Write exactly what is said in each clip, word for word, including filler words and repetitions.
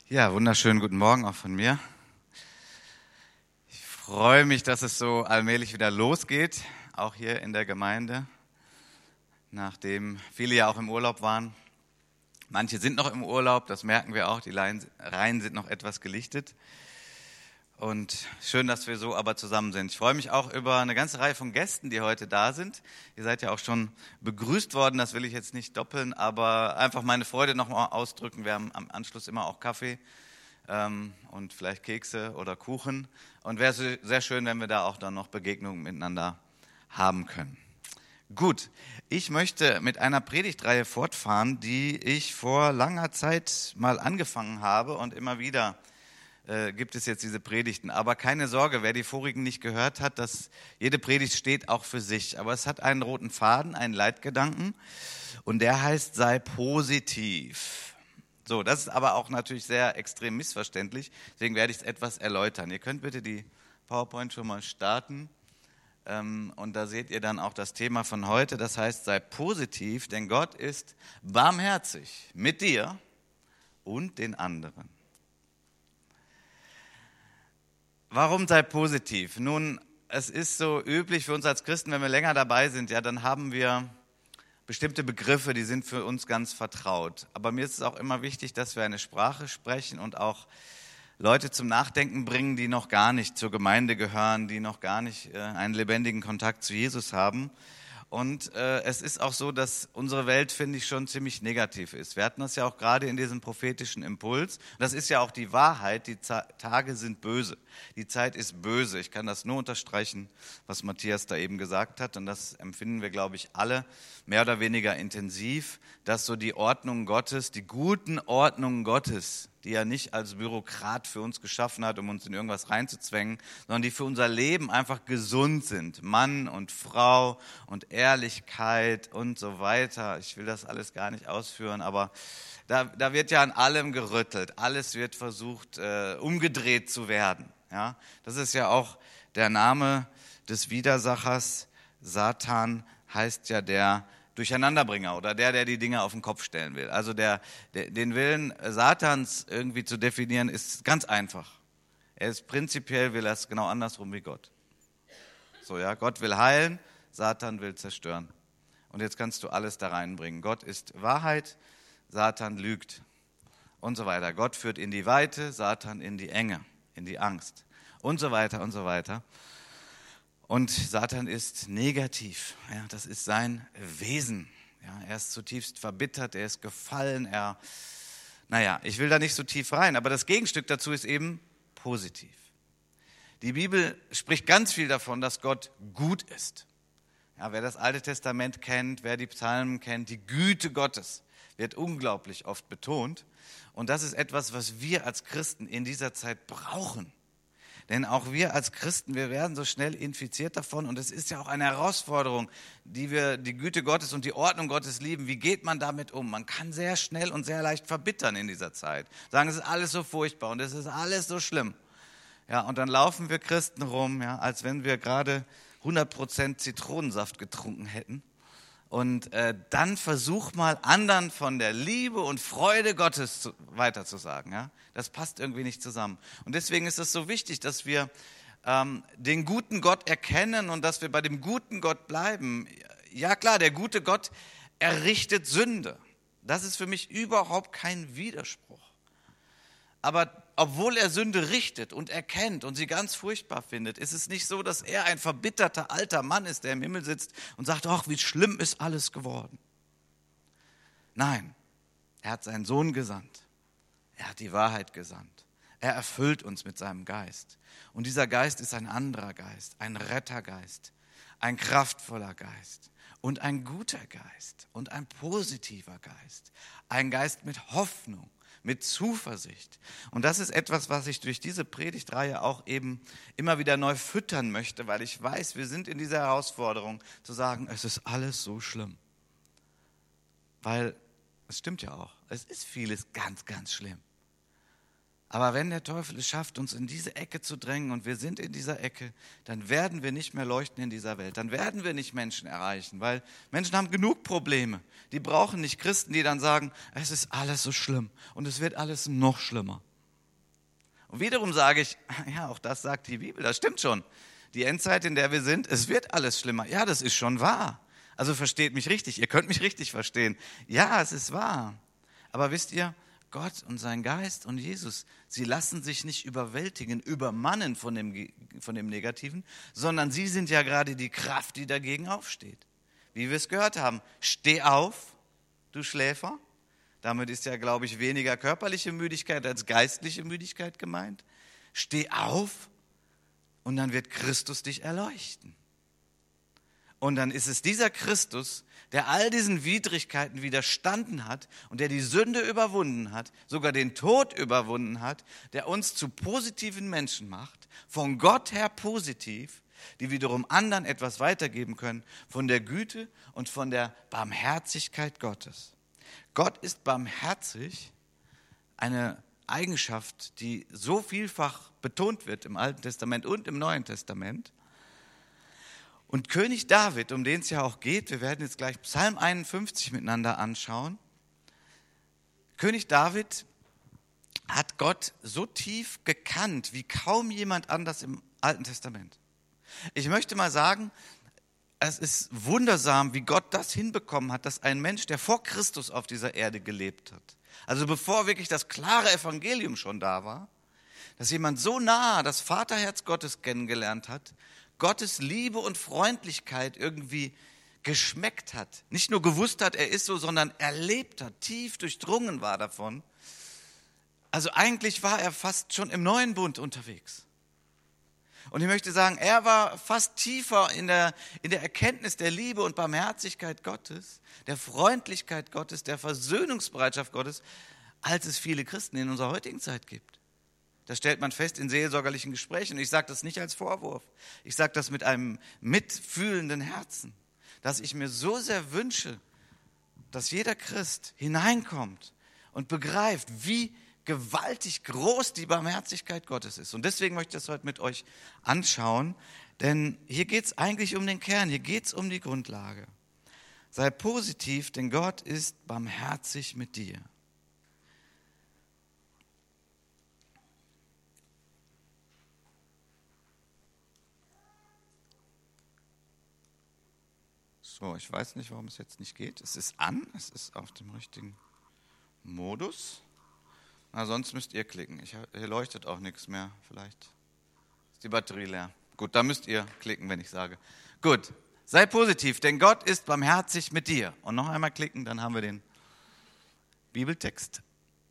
Ja, wunderschönen guten Morgen auch von mir. Ich freue mich, dass es so allmählich wieder losgeht, auch hier in der Gemeinde, nachdem viele ja auch im Urlaub waren. Manche sind noch im Urlaub, das merken wir auch, die Reihen sind noch etwas gelichtet. Und schön, dass wir so aber zusammen sind. Ich freue mich auch über eine ganze Reihe von Gästen, die heute da sind. Ihr seid ja auch schon begrüßt worden, das will ich jetzt nicht doppeln, aber einfach meine Freude nochmal ausdrücken. Wir haben am Anschluss immer auch Kaffee ähm, und vielleicht Kekse oder Kuchen. Und wäre sehr schön, wenn wir da auch dann noch Begegnungen miteinander haben können. Gut, ich möchte mit einer Predigtreihe fortfahren, die ich vor langer Zeit mal angefangen habe und immer wieder Äh, gibt es jetzt diese Predigten. Aber keine Sorge, wer die vorigen nicht gehört hat, dass jede Predigt steht auch für sich. Aber es hat einen roten Faden, einen Leitgedanken und der heißt, sei positiv. So, das ist aber auch natürlich sehr extrem missverständlich, deswegen werde ich es etwas erläutern. Ihr könnt bitte die PowerPoint schon mal starten ähm, und da seht ihr dann auch das Thema von heute. Das heißt, sei positiv, denn Gott ist barmherzig mit dir und den anderen. Warum sei positiv? Nun, es ist so üblich für uns als Christen, wenn wir länger dabei sind, ja, dann haben wir bestimmte Begriffe, die sind für uns ganz vertraut. Aber mir ist es auch immer wichtig, dass wir eine Sprache sprechen und auch Leute zum Nachdenken bringen, die noch gar nicht zur Gemeinde gehören, die noch gar nicht äh, einen lebendigen Kontakt zu Jesus haben. Und äh, es ist auch so, dass unsere Welt, finde ich, schon ziemlich negativ ist. Wir hatten das ja auch gerade in diesem prophetischen Impuls. Das ist ja auch die Wahrheit, die Z- Tage sind böse. Die Zeit ist böse. Ich kann das nur unterstreichen, was Matthias da eben gesagt hat. Und das empfinden wir, glaube ich, alle mehr oder weniger intensiv, dass so die Ordnung Gottes, die guten Ordnungen Gottes, die er nicht als Bürokrat für uns geschaffen hat, um uns in irgendwas reinzuzwängen, sondern die für unser Leben einfach gesund sind. Mann und Frau und Ehrlichkeit und so weiter. Ich will das alles gar nicht ausführen, aber da, da wird ja an allem gerüttelt. Alles wird versucht, äh, umgedreht zu werden. Ja? Das ist ja auch der Name des Widersachers. Satan heißt ja der Durcheinanderbringer oder der, der die Dinge auf den Kopf stellen will. Also der, der, den Willen Satans irgendwie zu definieren, ist ganz einfach. Er ist prinzipiell, will er es genau andersrum wie Gott. So, ja, Gott will heilen, Satan will zerstören. Und jetzt kannst du alles da reinbringen. Gott ist Wahrheit, Satan lügt und so weiter. Gott führt in die Weite, Satan in die Enge, in die Angst und so weiter und so weiter. Und Satan ist negativ, ja, das ist sein Wesen. Ja, er ist zutiefst verbittert, er ist gefallen, er, naja, ich will da nicht so tief rein, aber das Gegenstück dazu ist eben positiv. Die Bibel spricht ganz viel davon, dass Gott gut ist. Ja, wer das Alte Testament kennt, wer die Psalmen kennt, die Güte Gottes wird unglaublich oft betont. Und das ist etwas, was wir als Christen in dieser Zeit brauchen. Denn auch wir als Christen, wir werden so schnell infiziert davon und es ist ja auch eine Herausforderung, die wir die Güte Gottes und die Ordnung Gottes lieben. Wie geht man damit um? Man kann sehr schnell und sehr leicht verbittern in dieser Zeit. Sagen, es ist alles so furchtbar und es ist alles so schlimm. Ja, und dann laufen wir Christen rum, ja, als wenn wir gerade hundert Prozent Zitronensaft getrunken hätten. Und äh, dann versuch mal, anderen von der Liebe und Freude Gottes zu, weiterzusagen. Ja? Das passt irgendwie nicht zusammen. Und deswegen ist es so wichtig, dass wir ähm, den guten Gott erkennen und dass wir bei dem guten Gott bleiben. Ja klar, der gute Gott errichtet Sünde. Das ist für mich überhaupt kein Widerspruch. Aber obwohl er Sünde richtet und erkennt und sie ganz furchtbar findet, ist es nicht so, dass er ein verbitterter alter Mann ist, der im Himmel sitzt und sagt, ach, wie schlimm ist alles geworden. Nein, er hat seinen Sohn gesandt. Er hat die Wahrheit gesandt. Er erfüllt uns mit seinem Geist. Und dieser Geist ist ein anderer Geist, ein Rettergeist, ein kraftvoller Geist und ein guter Geist und ein positiver Geist, ein Geist mit Hoffnung, mit Zuversicht. Und das ist etwas, was ich durch diese Predigtreihe auch eben immer wieder neu füttern möchte, weil ich weiß, wir sind in dieser Herausforderung zu sagen, es ist alles so schlimm. Weil es stimmt ja auch, es ist vieles ganz, ganz schlimm. Aber wenn der Teufel es schafft, uns in diese Ecke zu drängen und wir sind in dieser Ecke, dann werden wir nicht mehr leuchten in dieser Welt. Dann werden wir nicht Menschen erreichen, weil Menschen haben genug Probleme. Die brauchen nicht Christen, die dann sagen, es ist alles so schlimm und es wird alles noch schlimmer. Und wiederum sage ich, ja, auch das sagt die Bibel, das stimmt schon. Die Endzeit, in der wir sind, es wird alles schlimmer. Ja, das ist schon wahr. Also versteht mich richtig, ihr könnt mich richtig verstehen. Ja, es ist wahr. Aber wisst ihr, Gott und sein Geist und Jesus, sie lassen sich nicht überwältigen, übermannen von dem, von dem Negativen, sondern sie sind ja gerade die Kraft, die dagegen aufsteht. Wie wir es gehört haben, steh auf, du Schläfer. Damit ist ja, glaube ich, weniger körperliche Müdigkeit als geistliche Müdigkeit gemeint. Steh auf und dann wird Christus dich erleuchten. Und dann ist es dieser Christus, der all diesen Widrigkeiten widerstanden hat und der die Sünde überwunden hat, sogar den Tod überwunden hat, der uns zu positiven Menschen macht, von Gott her positiv, die wiederum anderen etwas weitergeben können, von der Güte und von der Barmherzigkeit Gottes. Gott ist barmherzig, eine Eigenschaft, die so vielfach betont wird im Alten Testament und im Neuen Testament. Und König David, um den es ja auch geht, wir werden jetzt gleich Psalm einundfünfzig miteinander anschauen. König David hat Gott so tief gekannt wie kaum jemand anders im Alten Testament. Ich möchte mal sagen, es ist wundersam, wie Gott das hinbekommen hat, dass ein Mensch, der vor Christus auf dieser Erde gelebt hat, also bevor wirklich das klare Evangelium schon da war, dass jemand so nah das Vaterherz Gottes kennengelernt hat, Gottes Liebe und Freundlichkeit irgendwie geschmeckt hat. Nicht nur gewusst hat, er ist so, sondern erlebt hat, tief durchdrungen war davon. Also eigentlich war er fast schon im neuen Bund unterwegs. Und ich möchte sagen, er war fast tiefer in der, in der Erkenntnis der Liebe und Barmherzigkeit Gottes, der Freundlichkeit Gottes, der Versöhnungsbereitschaft Gottes, als es viele Christen in unserer heutigen Zeit gibt. Das stellt man fest in seelsorgerlichen Gesprächen. Und ich sage das nicht als Vorwurf. Ich sage das mit einem mitfühlenden Herzen, dass ich mir so sehr wünsche, dass jeder Christ hineinkommt und begreift, wie gewaltig groß die Barmherzigkeit Gottes ist. Und deswegen möchte ich das heute mit euch anschauen, denn hier geht es eigentlich um den Kern, hier geht es um die Grundlage. Sei positiv, denn Gott ist barmherzig mit dir. So, ich weiß nicht, warum es jetzt nicht geht. Es ist an, es ist auf dem richtigen Modus. Na, sonst müsst ihr klicken. Ich, hier leuchtet auch nichts mehr. Vielleicht ist die Batterie leer. Gut, da müsst ihr klicken, wenn ich sage. Gut, sei positiv, denn Gott ist barmherzig mit dir. Und noch einmal klicken, dann haben wir den Bibeltext.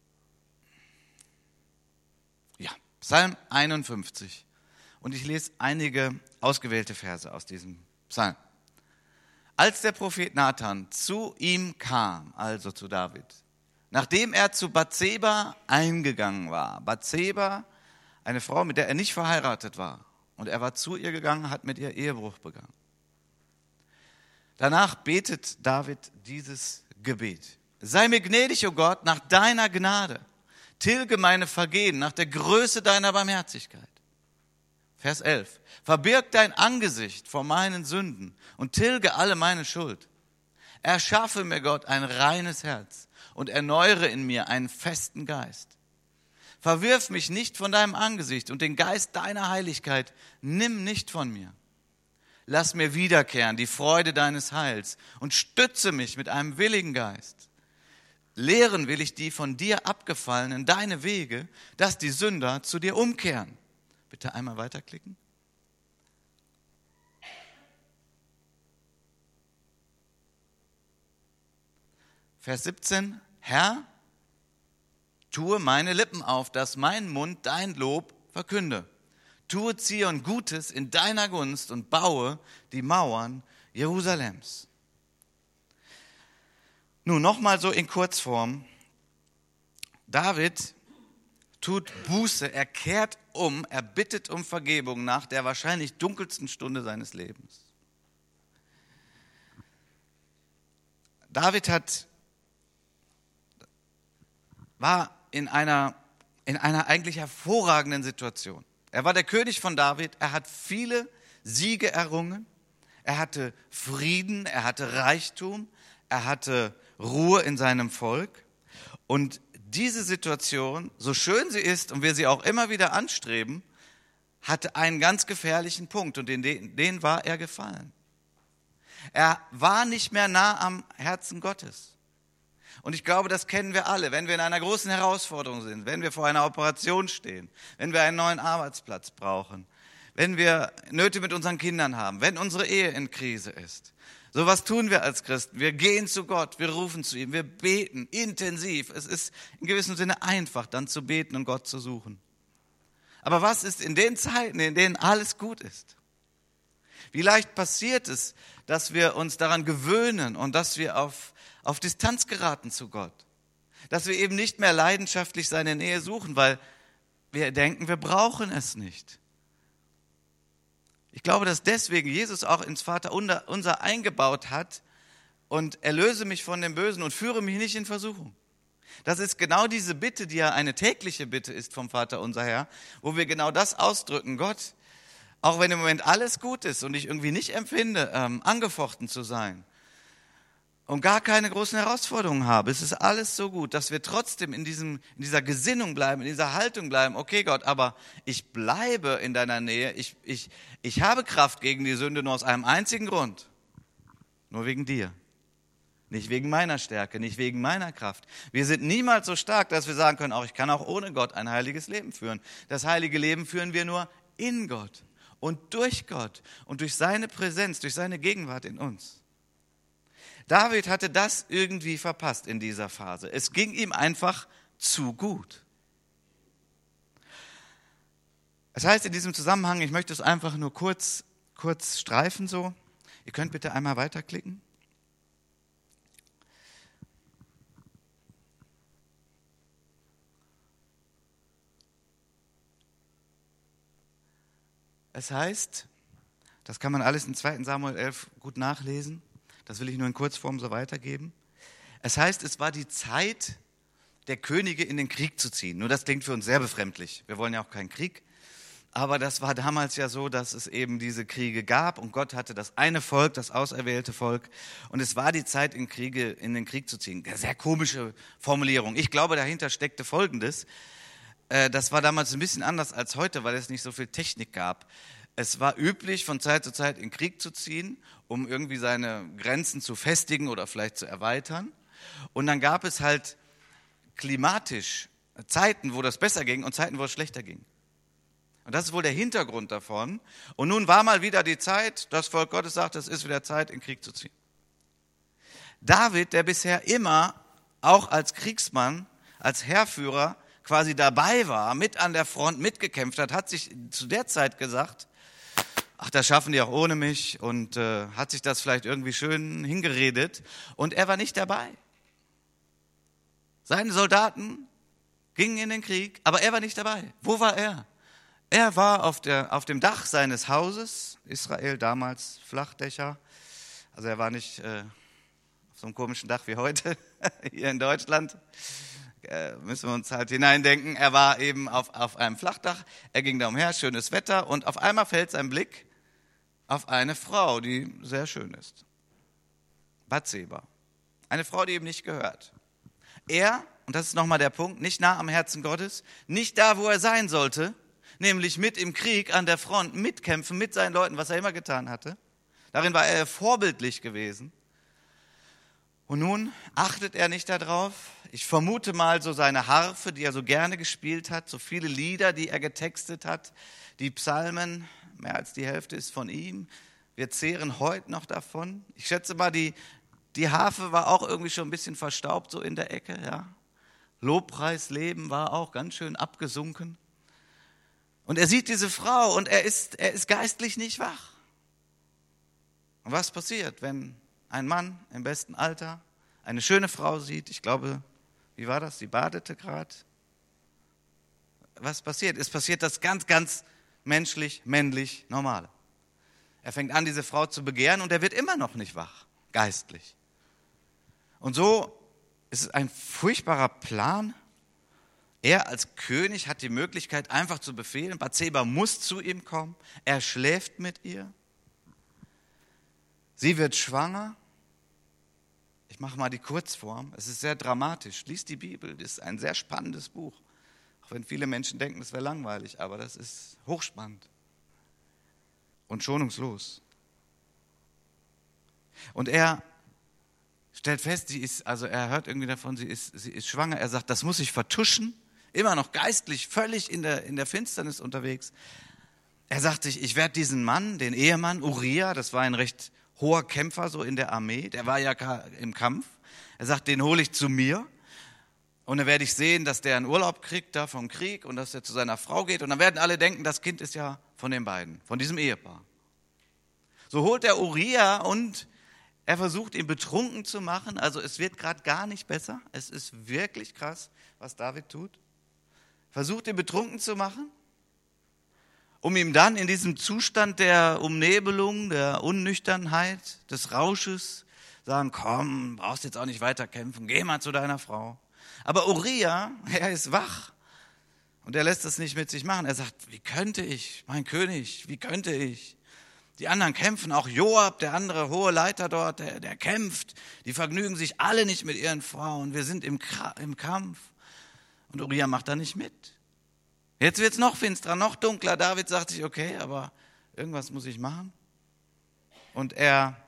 Ja, Psalm einundfünfzig. Und ich lese einige ausgewählte Verse aus diesem Psalm. Als der Prophet Nathan zu ihm kam, also zu David, nachdem er zu Bathseba eingegangen war, Bathseba, eine Frau, mit der er nicht verheiratet war, und er war zu ihr gegangen, hat mit ihr Ehebruch begangen. Danach betet David dieses Gebet. Sei mir gnädig, o Gott, nach deiner Gnade, tilge meine Vergehen nach der Größe deiner Barmherzigkeit. Vers elf. Verbirg dein Angesicht vor meinen Sünden und tilge alle meine Schuld. Erschaffe mir, Gott, ein reines Herz und erneuere in mir einen festen Geist. Verwirf mich nicht von deinem Angesicht und den Geist deiner Heiligkeit nimm nicht von mir. Lass mir wiederkehren die Freude deines Heils und stütze mich mit einem willigen Geist. Lehren will ich die von dir abgefallenen deine Wege, dass die Sünder zu dir umkehren. Bitte einmal weiterklicken. Vers siebzehn. Herr, tue meine Lippen auf, dass mein Mund dein Lob verkünde. Tue Zion Gutes in deiner Gunst und baue die Mauern Jerusalems. Nun, nochmal so in Kurzform. David tut Buße, er kehrt um, er bittet um Vergebung nach der wahrscheinlich dunkelsten Stunde seines Lebens. David hat, war in einer, in einer eigentlich hervorragenden Situation. Er war der König von David, er hat viele Siege errungen, er hatte Frieden, er hatte Reichtum, er hatte Ruhe in seinem Volk. Und diese Situation, so schön sie ist und wir sie auch immer wieder anstreben, hatte einen ganz gefährlichen Punkt und in den, den war er gefallen. Er war nicht mehr nah am Herzen Gottes. Und ich glaube, das kennen wir alle, wenn wir in einer großen Herausforderung sind, wenn wir vor einer Operation stehen, wenn wir einen neuen Arbeitsplatz brauchen, wenn wir Nöte mit unseren Kindern haben, wenn unsere Ehe in Krise ist. So was tun wir als Christen. Wir gehen zu Gott, wir rufen zu ihm, wir beten intensiv. Es ist in gewissem Sinne einfach, dann zu beten und Gott zu suchen. Aber was ist in den Zeiten, in denen alles gut ist? Wie leicht passiert es, dass wir uns daran gewöhnen und dass wir auf, auf Distanz geraten zu Gott? Dass wir eben nicht mehr leidenschaftlich seine Nähe suchen, weil wir denken, wir brauchen es nicht. Ich glaube, dass deswegen Jesus auch ins Vaterunser eingebaut hat und erlöse mich von dem Bösen und führe mich nicht in Versuchung. Das ist genau diese Bitte, die ja eine tägliche Bitte ist vom Vaterunser her, wo wir genau das ausdrücken. Gott, auch wenn im Moment alles gut ist und ich irgendwie nicht empfinde, ähm, angefochten zu sein und gar keine großen Herausforderungen habe, es ist alles so gut, dass wir trotzdem in, diesem, in dieser Gesinnung bleiben, in dieser Haltung bleiben. Okay Gott, aber ich bleibe in deiner Nähe, ich, ich, ich habe Kraft gegen die Sünde nur aus einem einzigen Grund, nur wegen dir. Nicht wegen meiner Stärke, nicht wegen meiner Kraft. Wir sind niemals so stark, dass wir sagen können, auch ich kann auch ohne Gott ein heiliges Leben führen. Das heilige Leben führen wir nur in Gott und durch Gott und durch seine Präsenz, durch seine Gegenwart in uns. David hatte das irgendwie verpasst in dieser Phase. Es ging ihm einfach zu gut. Das heißt in diesem Zusammenhang, ich möchte es einfach nur kurz, kurz streifen so. Ihr könnt bitte einmal weiterklicken. Es heißt, das kann man alles in zweiten Samuel elf gut nachlesen, das will ich nur in Kurzform so weitergeben. Es heißt, es war die Zeit der Könige in den Krieg zu ziehen. Nur das klingt für uns sehr befremdlich. Wir wollen ja auch keinen Krieg. Aber das war damals ja so, dass es eben diese Kriege gab und Gott hatte das eine Volk, das auserwählte Volk. Und es war die Zeit, in, Kriege, in den Krieg zu ziehen. Sehr komische Formulierung. Ich glaube, dahinter steckte Folgendes. Das war damals ein bisschen anders als heute, weil es nicht so viel Technik gab. Es war üblich, von Zeit zu Zeit in Krieg zu ziehen, um irgendwie seine Grenzen zu festigen oder vielleicht zu erweitern. Und dann gab es halt klimatisch Zeiten, wo das besser ging und Zeiten, wo es schlechter ging. Und das ist wohl der Hintergrund davon. Und nun war mal wieder die Zeit, das Volk Gottes sagt, es ist wieder Zeit, in Krieg zu ziehen. David, der bisher immer auch als Kriegsmann, als Heerführer quasi dabei war, mit an der Front mitgekämpft hat, hat sich zu der Zeit gesagt, ach, das schaffen die auch ohne mich und äh, hat sich das vielleicht irgendwie schön hingeredet und er war nicht dabei. Seine Soldaten gingen in den Krieg, aber er war nicht dabei. Wo war er? Er war auf, der, auf dem Dach seines Hauses, Israel damals Flachdächer, also er war nicht äh, auf so einem komischen Dach wie heute hier in Deutschland. Müssen wir uns halt hineindenken, er war eben auf, auf einem Flachdach, er ging da umher, schönes Wetter und auf einmal fällt sein Blick auf eine Frau, die sehr schön ist. Bathseba. Eine Frau, die ihm nicht gehört. Er, und das ist nochmal der Punkt, nicht nah am Herzen Gottes, nicht da, wo er sein sollte, nämlich mit im Krieg an der Front, mitkämpfen mit seinen Leuten, was er immer getan hatte. Darin war er vorbildlich gewesen. Und nun achtet er nicht darauf. Ich vermute mal so seine Harfe, die er so gerne gespielt hat, so viele Lieder, die er getextet hat, die Psalmen, mehr als die Hälfte ist von ihm. Wir zehren heute noch davon. Ich schätze mal, die, die Harfe war auch irgendwie schon ein bisschen verstaubt so in der Ecke. Ja. Lobpreisleben war auch ganz schön abgesunken. Und er sieht diese Frau und er ist, er ist geistlich nicht wach. Und was passiert, wenn ein Mann im besten Alter eine schöne Frau sieht? Ich glaube, wie war das? Sie badete gerade. Was passiert? Es passiert das ganz, ganz menschlich, männlich, Normale. Er fängt an, diese Frau zu begehren und er wird immer noch nicht wach, geistlich. Und so ist es ein furchtbarer Plan. Er als König hat die Möglichkeit, einfach zu befehlen, Bathseba muss zu ihm kommen, er schläft mit ihr. Sie wird schwanger. Ich mache mal die Kurzform. Es ist sehr dramatisch. Lies die Bibel, das ist ein sehr spannendes Buch. Auch wenn viele Menschen denken, das wäre langweilig, aber das ist hochspannend und schonungslos. Und er stellt fest, sie ist, also er hört irgendwie davon, sie ist, sie ist schwanger. Er sagt, das muss ich vertuschen. Immer noch geistlich, völlig in der, in der Finsternis unterwegs. Er sagt sich, ich werde diesen Mann, den Ehemann Uriah, das war ein recht hoher Kämpfer so in der Armee, der war ja im Kampf. Er sagt, den hole ich zu mir und dann werde ich sehen, dass der einen Urlaub kriegt da vom Krieg und dass er zu seiner Frau geht und dann werden alle denken, das Kind ist ja von den beiden, von diesem Ehepaar. So holt er Uriah und er versucht ihn betrunken zu machen, also es wird gerade gar nicht besser. Es ist wirklich krass, was David tut. Versucht ihn betrunken zu machen, um ihm dann in diesem Zustand der Umnebelung, der Unnüchternheit, des Rausches sagen, komm, brauchst jetzt auch nicht weiter kämpfen, geh mal zu deiner Frau. Aber Uriah, er ist wach und er lässt das nicht mit sich machen. Er sagt, wie könnte ich, mein König, wie könnte ich? Die anderen kämpfen, auch Joab, der andere hohe Leiter dort, der, der kämpft. Die vergnügen sich alle nicht mit ihren Frauen. Wir sind im, im Kampf. Und Uriah macht da nicht mit. Jetzt wird es noch finsterer, noch dunkler. David sagt sich, okay, aber irgendwas muss ich machen. Und er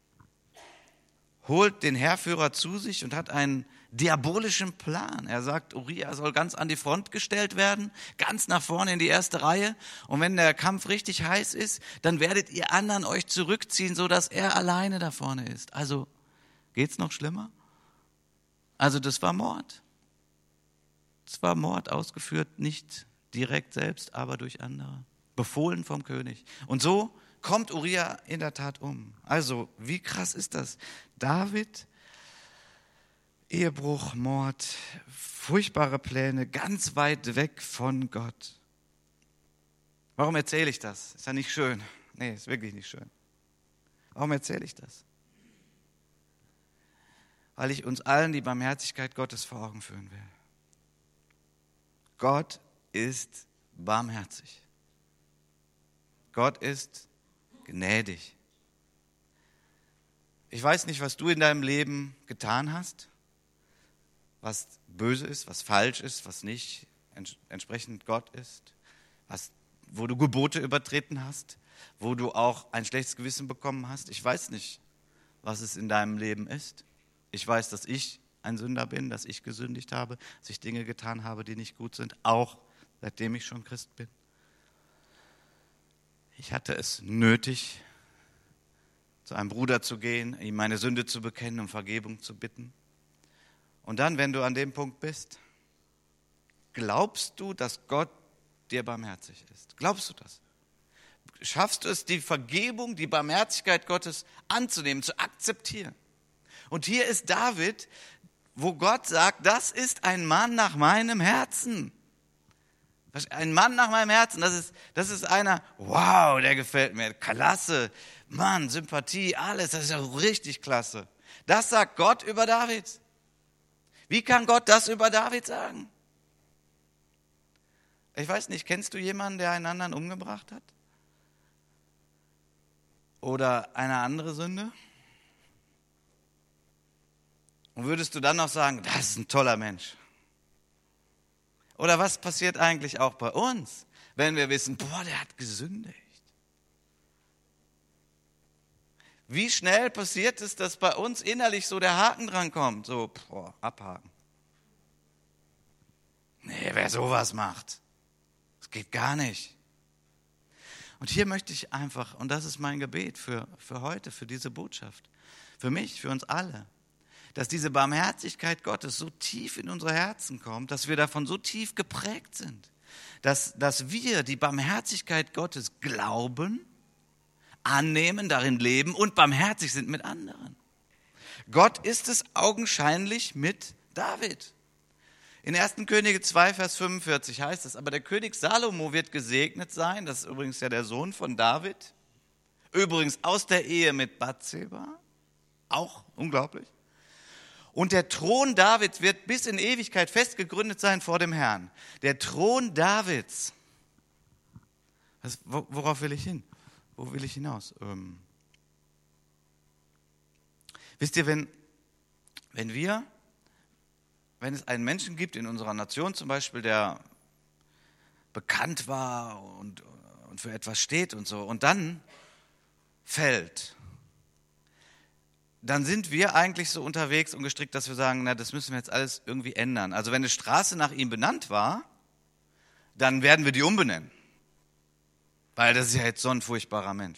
holt den Heerführer zu sich und hat einen diabolischen Plan. Er sagt, Uriah soll ganz an die Front gestellt werden, ganz nach vorne in die erste Reihe. Und wenn der Kampf richtig heiß ist, dann werdet ihr anderen euch zurückziehen, sodass er alleine da vorne ist. Also geht's noch schlimmer? Also das war Mord. Das war Mord ausgeführt, nicht direkt selbst, aber durch andere. Befohlen vom König. Und so kommt Uriah in der Tat um. Also, wie krass ist das? David, Ehebruch, Mord, furchtbare Pläne, ganz weit weg von Gott. Warum erzähle ich das? Ist ja nicht schön. Nee, ist wirklich nicht schön. Warum erzähle ich das? Weil ich uns allen die Barmherzigkeit Gottes vor Augen führen will. Gott ist barmherzig. Gott ist gnädig. Ich weiß nicht, was du in deinem Leben getan hast, was böse ist, was falsch ist, was nicht entsprechend Gott ist, was, wo du Gebote übertreten hast, wo du auch ein schlechtes Gewissen bekommen hast. Ich weiß nicht, was es in deinem Leben ist. Ich weiß, dass ich ein Sünder bin, dass ich gesündigt habe, dass ich Dinge getan habe, die nicht gut sind, auch seitdem ich schon Christ bin. Ich hatte es nötig, zu einem Bruder zu gehen, ihm meine Sünde zu bekennen, um Vergebung zu bitten. Und dann, wenn du an dem Punkt bist, glaubst du, dass Gott dir barmherzig ist? Glaubst du das? Schaffst du es, die Vergebung, die Barmherzigkeit Gottes anzunehmen, zu akzeptieren? Und hier ist David, wo Gott sagt, das ist ein Mann nach meinem Herzen. Ein Mann nach meinem Herzen, das ist, das ist einer, wow, der gefällt mir, klasse, Mann, Sympathie, alles, das ist ja richtig klasse. Das sagt Gott über David. Wie kann Gott das über David sagen? Ich weiß nicht, kennst du jemanden, der einen anderen umgebracht hat? Oder eine andere Sünde? Und würdest du dann noch sagen, das ist ein toller Mensch? Oder was passiert eigentlich auch bei uns, wenn wir wissen, boah, der hat gesündigt? Wie schnell passiert es, dass bei uns innerlich so der Haken dran kommt? So, boah, abhaken. Nee, wer sowas macht, das geht gar nicht. Und hier möchte ich einfach, und das ist mein Gebet für, für heute, für diese Botschaft, für mich, für uns alle, dass diese Barmherzigkeit Gottes so tief in unsere Herzen kommt, dass wir davon so tief geprägt sind, dass, dass wir die Barmherzigkeit Gottes glauben, annehmen, darin leben und barmherzig sind mit anderen. Gott ist es augenscheinlich mit David. In ersten Könige zwei, Vers fünfundvierzig heißt es, aber der König Salomo wird gesegnet sein, das ist übrigens ja der Sohn von David, übrigens aus der Ehe mit Bathseba, auch unglaublich. Und der Thron Davids wird bis in Ewigkeit fest gegründet sein vor dem Herrn. Der Thron Davids. Was, worauf will ich hin? Wo will ich hinaus? Ähm, wisst ihr, wenn wenn wir, wenn es einen Menschen gibt in unserer Nation zum Beispiel, der bekannt war und, und für etwas steht und so, und dann fällt, dann sind wir eigentlich so unterwegs und gestrickt, dass wir sagen, na, das müssen wir jetzt alles irgendwie ändern. Also wenn eine Straße nach ihm benannt war, dann werden wir die umbenennen. Weil das ist ja jetzt so ein furchtbarer Mensch.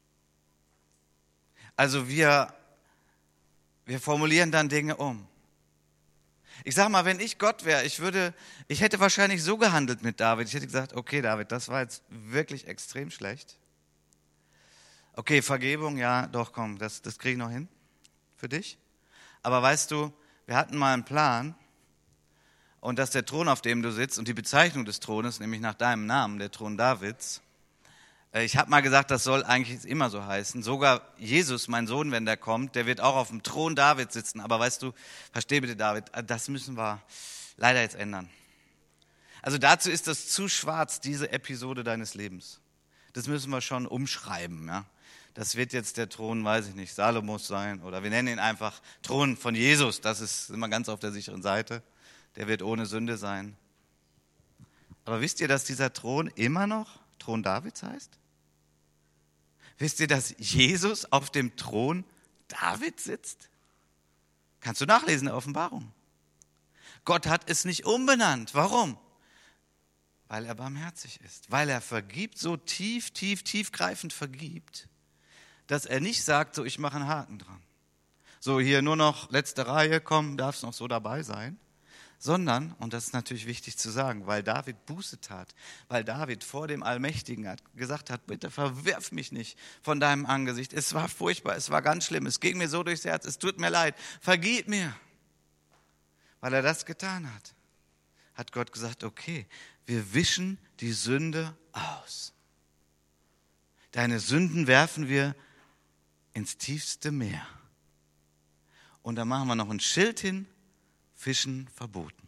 Also wir, wir formulieren dann Dinge um. Ich sag mal, wenn ich Gott wäre, ich würde, ich hätte wahrscheinlich so gehandelt mit David. Ich hätte gesagt, okay David, das war jetzt wirklich extrem schlecht. Okay, Vergebung, ja, doch komm, das, das kriege ich noch hin. Für dich. Aber weißt du, wir hatten mal einen Plan und dass der Thron, auf dem du sitzt und die Bezeichnung des Thrones, nämlich nach deinem Namen, der Thron Davids, ich habe mal gesagt, das soll eigentlich immer so heißen. Sogar Jesus, mein Sohn, wenn der kommt, der wird auch auf dem Thron Davids sitzen. Aber weißt du, versteh bitte David, das müssen wir leider jetzt ändern. Also dazu ist das zu schwarz, diese Episode deines Lebens. Das müssen wir schon umschreiben, ja. Das wird jetzt der Thron, weiß ich nicht, Salomos sein oder wir nennen ihn einfach Thron von Jesus. Das ist immer ganz auf der sicheren Seite. Der wird ohne Sünde sein. Aber wisst ihr, dass dieser Thron immer noch Thron Davids heißt? Wisst ihr, dass Jesus auf dem Thron Davids sitzt? Kannst du nachlesen in der Offenbarung. Gott hat es nicht umbenannt. Warum? Weil er barmherzig ist. Weil er vergibt, so tief, tief, tiefgreifend vergibt, dass er nicht sagt, so ich mache einen Haken dran. So hier nur noch letzte Reihe, komm, darfst noch so dabei sein. Sondern, und das ist natürlich wichtig zu sagen, weil David Buße tat, weil David vor dem Allmächtigen hat, gesagt hat, bitte verwirf mich nicht von deinem Angesicht. Es war furchtbar, es war ganz schlimm, es ging mir so durchs Herz, es tut mir leid, vergib mir. Weil er das getan hat, hat Gott gesagt, okay, wir wischen die Sünde aus. Deine Sünden werfen wir ins tiefste Meer. Und da machen wir noch ein Schild hin, Fischen verboten.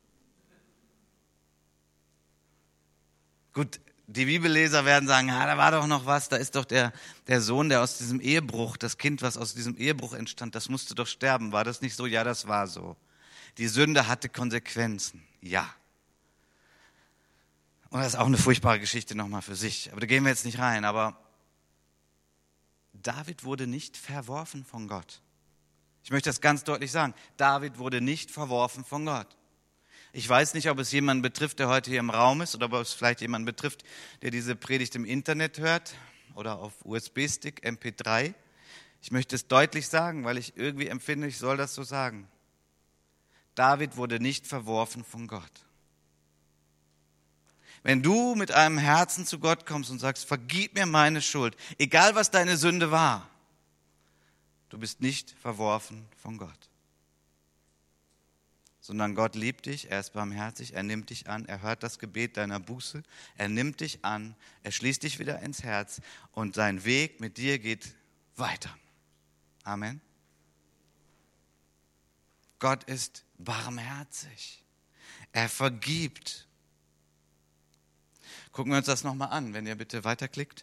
Gut, die Bibelleser werden sagen, ah, da war doch noch was, da ist doch der, der Sohn, der aus diesem Ehebruch, das Kind, was aus diesem Ehebruch entstand, das musste doch sterben. War das nicht so? Ja, das war so. Die Sünde hatte Konsequenzen, ja. Und das ist auch eine furchtbare Geschichte nochmal für sich, aber da gehen wir jetzt nicht rein, aber David wurde nicht verworfen von Gott. Ich möchte das ganz deutlich sagen. David wurde nicht verworfen von Gott. Ich weiß nicht, ob es jemanden betrifft, der heute hier im Raum ist oder ob es vielleicht jemanden betrifft, der diese Predigt im Internet hört oder auf U S B-Stick, M P drei. Ich möchte es deutlich sagen, weil ich irgendwie empfinde, ich soll das so sagen. David wurde nicht verworfen von Gott. Wenn du mit einem Herzen zu Gott kommst und sagst, vergib mir meine Schuld, egal was deine Sünde war, du bist nicht verworfen von Gott. Sondern Gott liebt dich, er ist barmherzig, er nimmt dich an, er hört das Gebet deiner Buße, er nimmt dich an, er schließt dich wieder ins Herz und sein Weg mit dir geht weiter. Amen. Gott ist barmherzig, er vergibt. Gucken wir uns das nochmal an, wenn ihr bitte weiterklickt.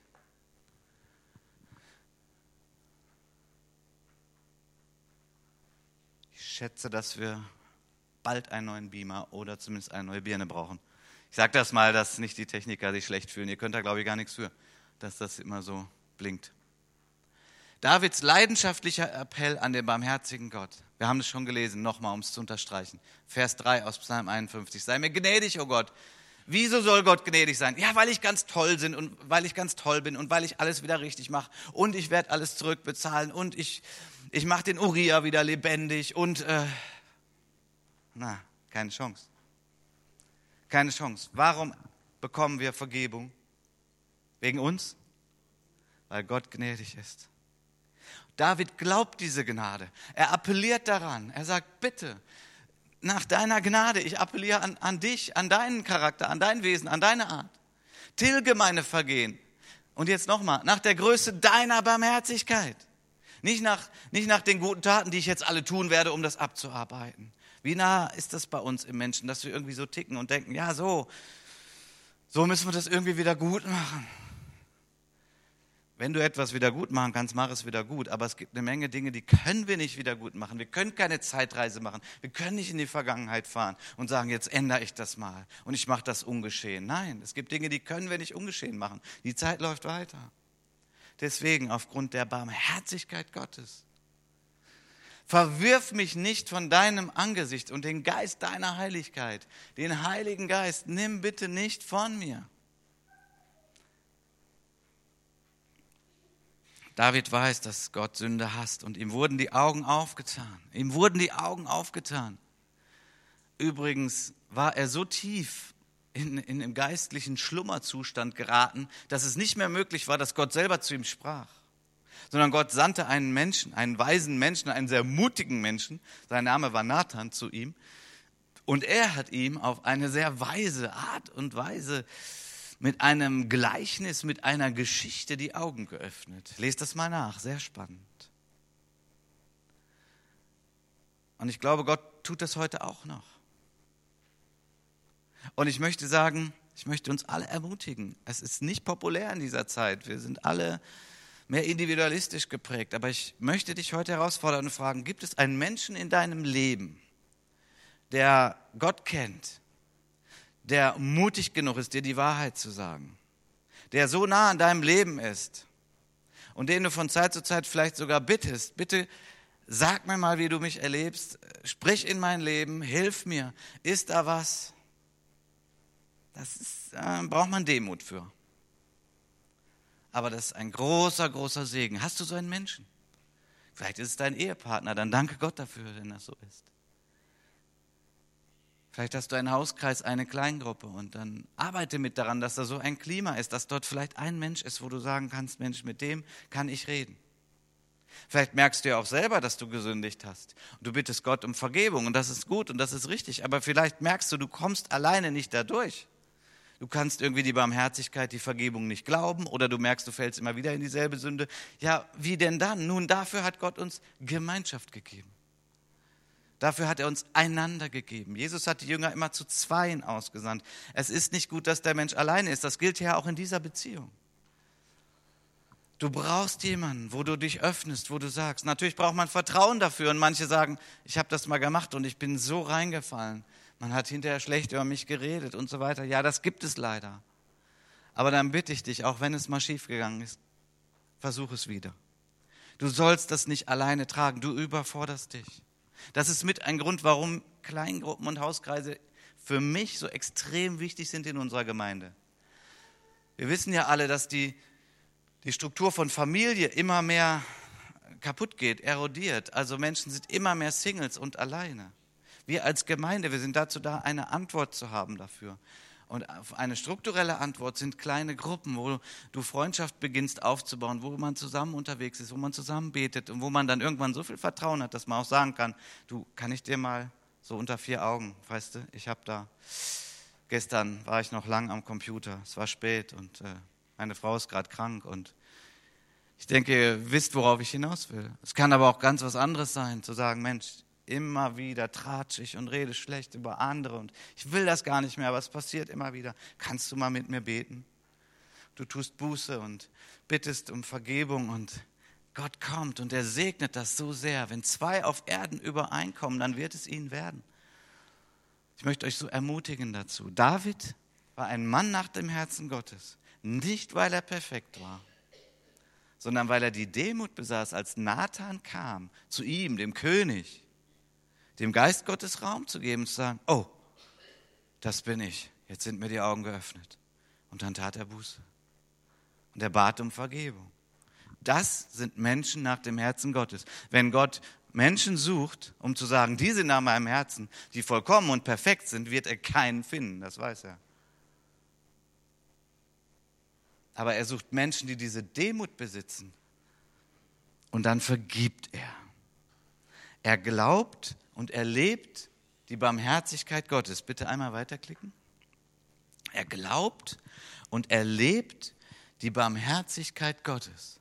Ich schätze, dass wir bald einen neuen Beamer oder zumindest eine neue Birne brauchen. Ich sage das mal, dass nicht die Techniker sich schlecht fühlen. Ihr könnt da, glaube ich, gar nichts für, dass das immer so blinkt. Davids leidenschaftlicher Appell an den barmherzigen Gott. Wir haben es schon gelesen, nochmal, um es zu unterstreichen. Vers drei aus Psalm einundfünfzig. Sei mir gnädig, o Gott. Wieso soll Gott gnädig sein? Ja, weil ich ganz toll bin und weil ich ganz toll bin und weil ich alles wieder richtig mache und ich werde alles zurückbezahlen und ich, ich mache den Uriah wieder lebendig und äh, na, keine Chance. Keine Chance. Warum bekommen wir Vergebung? Wegen uns? Weil Gott gnädig ist. David glaubt diese Gnade. Er appelliert daran. Er sagt, bitte, nach deiner Gnade, ich appelliere an, an dich, an deinen Charakter, an dein Wesen, an deine Art. Tilge meine Vergehen. Und jetzt nochmal, nach der Größe deiner Barmherzigkeit. Nicht nach, nicht nach den guten Taten, die ich jetzt alle tun werde, um das abzuarbeiten. Wie nah ist das bei uns im Menschen, dass wir irgendwie so ticken und denken, ja so, so müssen wir das irgendwie wieder gut machen. wenn du etwas wieder gut machen kannst, mach es wieder gut. Aber es gibt eine Menge Dinge, die können wir nicht wieder gut machen. Wir können keine Zeitreise machen. Wir können nicht in die Vergangenheit fahren und sagen, jetzt ändere ich das mal und ich mache das ungeschehen. Nein, es gibt Dinge, die können wir nicht ungeschehen machen. Die Zeit läuft weiter. Deswegen, aufgrund der Barmherzigkeit Gottes, verwirf mich nicht von deinem Angesicht und den Geist deiner Heiligkeit, den Heiligen Geist, nimm bitte nicht von mir. David weiß, dass Gott Sünde hasst und ihm wurden die Augen aufgetan. Ihm wurden die Augen aufgetan. Übrigens war er so tief in, in im geistlichen Schlummerzustand geraten, dass es nicht mehr möglich war, dass Gott selber zu ihm sprach. Sondern Gott sandte einen Menschen, einen weisen Menschen, einen sehr mutigen Menschen, sein Name war Nathan, zu ihm. Und er hat ihm auf eine sehr weise Art und Weise mit einem Gleichnis, mit einer Geschichte die Augen geöffnet. Lest das mal nach, sehr spannend. Und ich glaube, Gott tut das heute auch noch. Und ich möchte sagen, ich möchte uns alle ermutigen. Es ist nicht populär in dieser Zeit. Wir sind alle mehr individualistisch geprägt. Aber ich möchte dich heute herausfordern und fragen, gibt es einen Menschen in deinem Leben, der Gott kennt, der mutig genug ist, dir die Wahrheit zu sagen, der so nah an deinem Leben ist und den du von Zeit zu Zeit vielleicht sogar bittest, bitte sag mir mal, wie du mich erlebst, sprich in mein Leben, hilf mir, ist da was? Das ist, äh, braucht man Demut für. Aber das ist ein großer, großer Segen. Hast du so einen Menschen? Vielleicht ist es dein Ehepartner, dann danke Gott dafür, wenn das so ist. Vielleicht hast du einen Hauskreis, eine Kleingruppe und dann arbeite mit daran, dass da so ein Klima ist, dass dort vielleicht ein Mensch ist, wo du sagen kannst, Mensch, mit dem kann ich reden. Vielleicht merkst du ja auch selber, dass du gesündigt hast. Und du bittest Gott um Vergebung und das ist gut und das ist richtig. Aber vielleicht merkst du, du kommst alleine nicht dadurch. Du kannst irgendwie die Barmherzigkeit, die Vergebung nicht glauben oder du merkst, du fällst immer wieder in dieselbe Sünde. Ja, wie denn dann? Nun, dafür hat Gott uns Gemeinschaft gegeben. Dafür hat er uns einander gegeben. Jesus hat die Jünger immer zu Zweien ausgesandt. Es ist nicht gut, dass der Mensch alleine ist. Das gilt ja auch in dieser Beziehung. Du brauchst jemanden, wo du dich öffnest, wo du sagst. Natürlich braucht man Vertrauen dafür. Und manche sagen, ich habe das mal gemacht und ich bin so reingefallen. Man hat hinterher schlecht über mich geredet und so weiter. Ja, das gibt es leider. Aber dann bitte ich dich, auch wenn es mal schiefgegangen ist, versuch es wieder. Du sollst das nicht alleine tragen. Du überforderst dich. Das ist mit ein Grund, warum Kleingruppen und Hauskreise für mich so extrem wichtig sind in unserer Gemeinde. Wir wissen ja alle, dass die, die Struktur von Familie immer mehr kaputt geht, erodiert. Also Menschen sind immer mehr Singles und alleine. Wir als Gemeinde, wir sind dazu da, eine Antwort zu haben dafür. Und eine strukturelle Antwort sind kleine Gruppen, wo du Freundschaft beginnst aufzubauen, wo man zusammen unterwegs ist, wo man zusammen betet und wo man dann irgendwann so viel Vertrauen hat, dass man auch sagen kann, du, kann ich dir mal so unter vier Augen, weißt du, ich habe da, gestern war ich noch lang am Computer, es war spät und äh, meine Frau ist gerade krank und ich denke, ihr wisst, worauf ich hinaus will. Es kann aber auch ganz was anderes sein, zu sagen, Mensch, immer wieder tratsche ich und rede schlecht über andere und ich will das gar nicht mehr, aber es passiert immer wieder. Kannst du mal mit mir beten? Du tust Buße und bittest um Vergebung und Gott kommt und er segnet das so sehr. Wenn zwei auf Erden übereinkommen, dann wird es ihnen werden. Ich möchte euch so ermutigen dazu. David war ein Mann nach dem Herzen Gottes, nicht weil er perfekt war, sondern weil er die Demut besaß, als Nathan kam zu ihm, dem König, dem Geist Gottes Raum zu geben und zu sagen, oh, das bin ich, jetzt sind mir die Augen geöffnet. Und dann tat er Buße. Und er bat um Vergebung. Das sind Menschen nach dem Herzen Gottes. Wenn Gott Menschen sucht, um zu sagen, die sind nach meinem Herzen, die vollkommen und perfekt sind, wird er keinen finden, das weiß er. Aber er sucht Menschen, die diese Demut besitzen. Und dann vergibt er. Er glaubt und erlebt die Barmherzigkeit Gottes. Bitte einmal weiterklicken. Er glaubt und erlebt die Barmherzigkeit Gottes.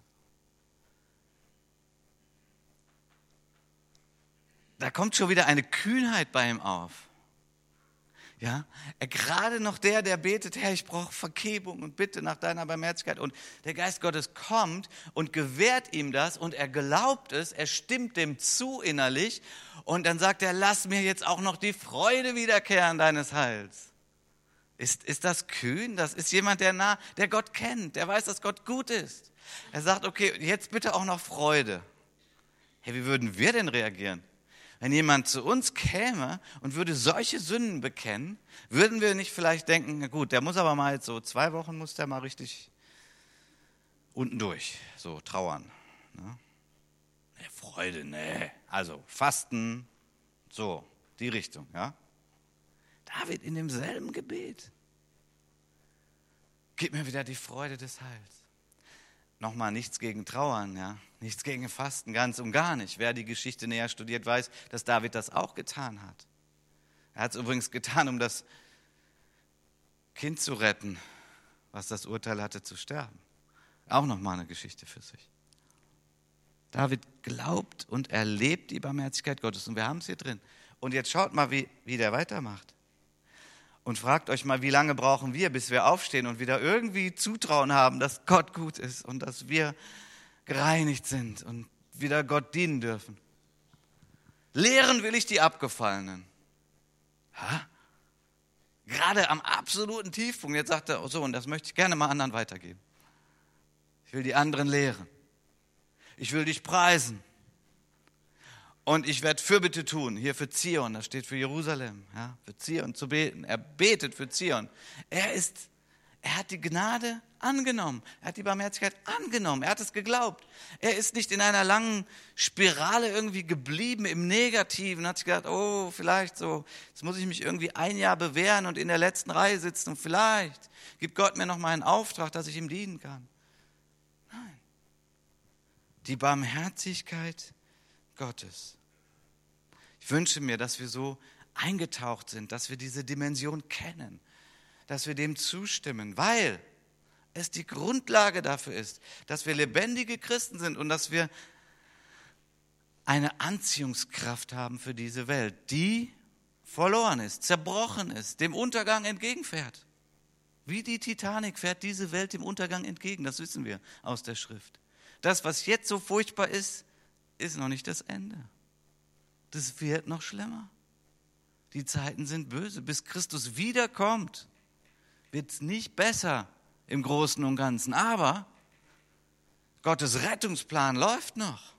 Da kommt schon wieder eine Kühnheit bei ihm auf. Ja, er gerade noch der, der betet, Herr, ich brauche Vergebung und bitte nach deiner Barmherzigkeit. Und der Geist Gottes kommt und gewährt ihm das und er glaubt es, er stimmt dem zu innerlich. Und dann sagt er, lass mir jetzt auch noch die Freude wiederkehren deines Heils. Ist, ist das kühn? Das ist jemand, der nah, der Gott kennt, der weiß, dass Gott gut ist. Er sagt, okay, jetzt bitte auch noch Freude. Hey, wie würden wir denn reagieren? Wenn jemand zu uns käme und würde solche Sünden bekennen, würden wir nicht vielleicht denken, na gut, der muss aber mal jetzt so zwei Wochen, muss der mal richtig unten durch, so trauern. Ne? Nee, Freude, nee. Also Fasten, so, die Richtung, ja. David in demselben Gebet. Gib mir wieder die Freude des Heils. Nochmal nichts gegen Trauern, ja, nichts gegen Fasten, ganz und gar nicht. Wer die Geschichte näher studiert, weiß, dass David das auch getan hat. Er hat es übrigens getan, um das Kind zu retten, was das Urteil hatte zu sterben. Auch nochmal eine Geschichte für sich. David glaubt und erlebt die Barmherzigkeit Gottes und wir haben es hier drin. Und jetzt schaut mal, wie, wie der weitermacht. Und fragt euch mal, wie lange brauchen wir, bis wir aufstehen und wieder irgendwie Zutrauen haben, dass Gott gut ist und dass wir gereinigt sind und wieder Gott dienen dürfen. Lehren will ich die Abgefallenen. Ha? Gerade am absoluten Tiefpunkt. Jetzt sagt er, oh so, und das möchte ich gerne mal anderen weitergeben. Ich will die anderen lehren. Ich will dich preisen. Und ich werde Fürbitte tun, hier für Zion, das steht für Jerusalem, ja, für Zion zu beten. Er betet für Zion. Er ist, er hat die Gnade angenommen. Er hat die Barmherzigkeit angenommen. Er hat es geglaubt. Er ist nicht in einer langen Spirale irgendwie geblieben im Negativen. Hat sich gedacht, oh, vielleicht so, jetzt muss ich mich irgendwie ein Jahr bewähren und in der letzten Reihe sitzen und vielleicht gibt Gott mir noch mal einen Auftrag, dass ich ihm dienen kann. Nein. Die Barmherzigkeit Gottes. Ich wünsche mir, dass wir so eingetaucht sind, dass wir diese Dimension kennen, dass wir dem zustimmen, weil es die Grundlage dafür ist, dass wir lebendige Christen sind und dass wir eine Anziehungskraft haben für diese Welt, die verloren ist, zerbrochen ist, dem Untergang entgegenfährt. Wie die Titanic fährt diese Welt dem Untergang entgegen, das wissen wir aus der Schrift. Das, was jetzt so furchtbar ist, ist noch nicht das Ende. Das wird noch schlimmer. Die Zeiten sind böse. Bis Christus wiederkommt, wird es nicht besser im Großen und Ganzen. Aber Gottes Rettungsplan läuft noch.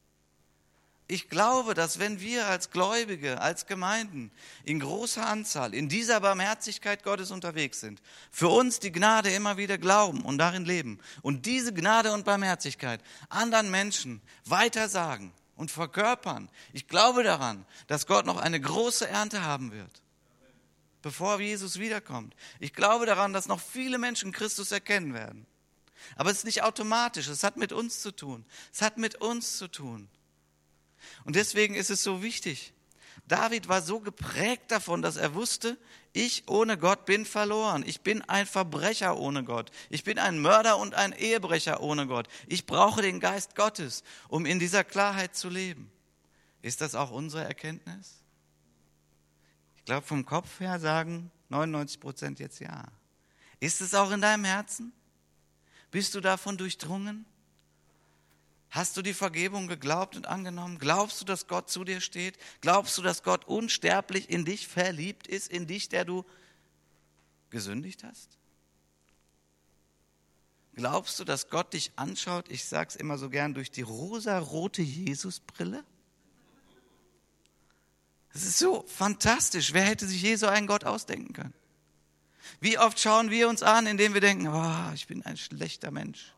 Ich glaube, dass wenn wir als Gläubige, als Gemeinden in großer Anzahl in dieser Barmherzigkeit Gottes unterwegs sind, für uns die Gnade immer wieder glauben und darin leben und diese Gnade und Barmherzigkeit anderen Menschen weiter sagen und verkörpern. Ich glaube daran, dass Gott noch eine große Ernte haben wird, bevor Jesus wiederkommt. Ich glaube daran, dass noch viele Menschen Christus erkennen werden. Aber es ist nicht automatisch, es hat mit uns zu tun. Es hat mit uns zu tun. Und deswegen ist es so wichtig. David war so geprägt davon, dass er wusste, ich ohne Gott bin verloren. Ich bin ein Verbrecher ohne Gott. Ich bin ein Mörder und ein Ehebrecher ohne Gott. Ich brauche den Geist Gottes, um in dieser Klarheit zu leben. Ist das auch unsere Erkenntnis? Ich glaube, vom Kopf her sagen neunundneunzig Prozent jetzt ja. Ist es auch in deinem Herzen? Bist du davon durchdrungen? Hast du die Vergebung geglaubt und angenommen? Glaubst du, dass Gott zu dir steht? Glaubst du, dass Gott unsterblich in dich verliebt ist, in dich, der du gesündigt hast? Glaubst du, dass Gott dich anschaut, ich sage es immer so gern, durch die rosarote Jesusbrille? Das ist so fantastisch. Wer hätte sich je so einen Gott ausdenken können? Wie oft schauen wir uns an, indem wir denken, oh, ich bin ein schlechter Mensch.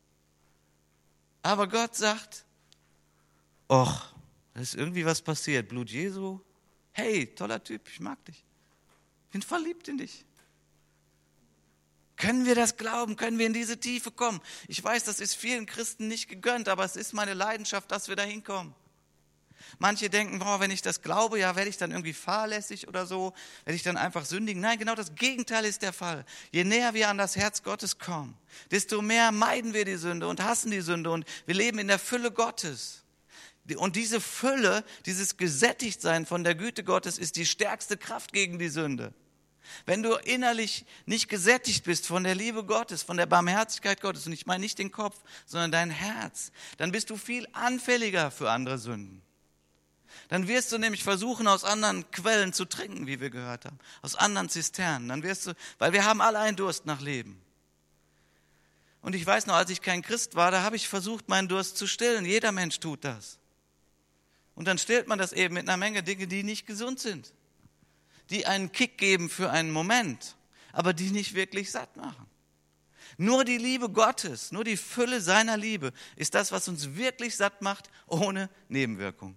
Aber Gott sagt, och, da ist irgendwie was passiert. Blut Jesu, hey, toller Typ, ich mag dich. Ich bin verliebt in dich. Können wir das glauben? Können wir in diese Tiefe kommen? Ich weiß, das ist vielen Christen nicht gegönnt, aber es ist meine Leidenschaft, dass wir da hinkommen. Manche denken, boah, wenn ich das glaube, ja, werde ich dann irgendwie fahrlässig oder so, werde ich dann einfach sündigen. Nein, genau das Gegenteil ist der Fall. Je näher wir an das Herz Gottes kommen, desto mehr meiden wir die Sünde und hassen die Sünde und wir leben in der Fülle Gottes. Und diese Fülle, dieses Gesättigtsein von der Güte Gottes ist die stärkste Kraft gegen die Sünde. Wenn du innerlich nicht gesättigt bist von der Liebe Gottes, von der Barmherzigkeit Gottes, und ich meine nicht den Kopf, sondern dein Herz, dann bist du viel anfälliger für andere Sünden. Dann wirst du nämlich versuchen, aus anderen Quellen zu trinken, wie wir gehört haben, aus anderen Zisternen. Dann wirst du, weil wir haben alle einen Durst nach Leben. Und ich weiß noch, als ich kein Christ war, da habe ich versucht, meinen Durst zu stillen. Jeder Mensch tut das. Und dann stillt man das eben mit einer Menge Dinge, die nicht gesund sind, die einen Kick geben für einen Moment, aber die nicht wirklich satt machen. Nur die Liebe Gottes, nur die Fülle seiner Liebe ist das, was uns wirklich satt macht, ohne Nebenwirkung.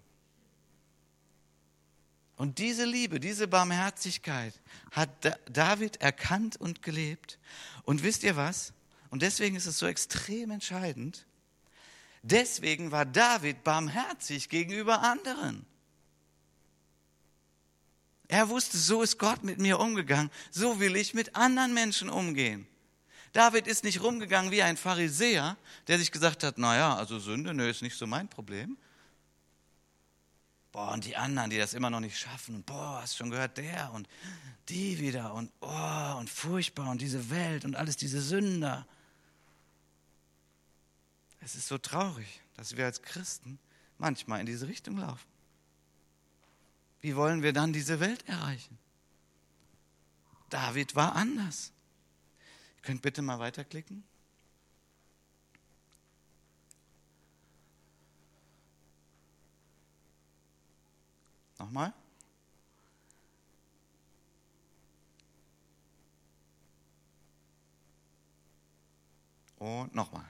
Und diese Liebe, diese Barmherzigkeit hat David erkannt und gelebt. Und wisst ihr was? Und deswegen ist es so extrem entscheidend. Deswegen war David barmherzig gegenüber anderen. Er wusste, so ist Gott mit mir umgegangen, so will ich mit anderen Menschen umgehen. David ist nicht rumgegangen wie ein Pharisäer, der sich gesagt hat, naja, also Sünde, nö, ist nicht so mein Problem. Boah, und die anderen, die das immer noch nicht schaffen, und boah, hast schon gehört, der und die wieder und oh, und furchtbar und diese Welt und alles diese Sünder. Es ist so traurig, dass wir als Christen manchmal in diese Richtung laufen. Wie wollen wir dann diese Welt erreichen? David war anders. Ihr könnt bitte mal weiterklicken. Nochmal. Und nochmal.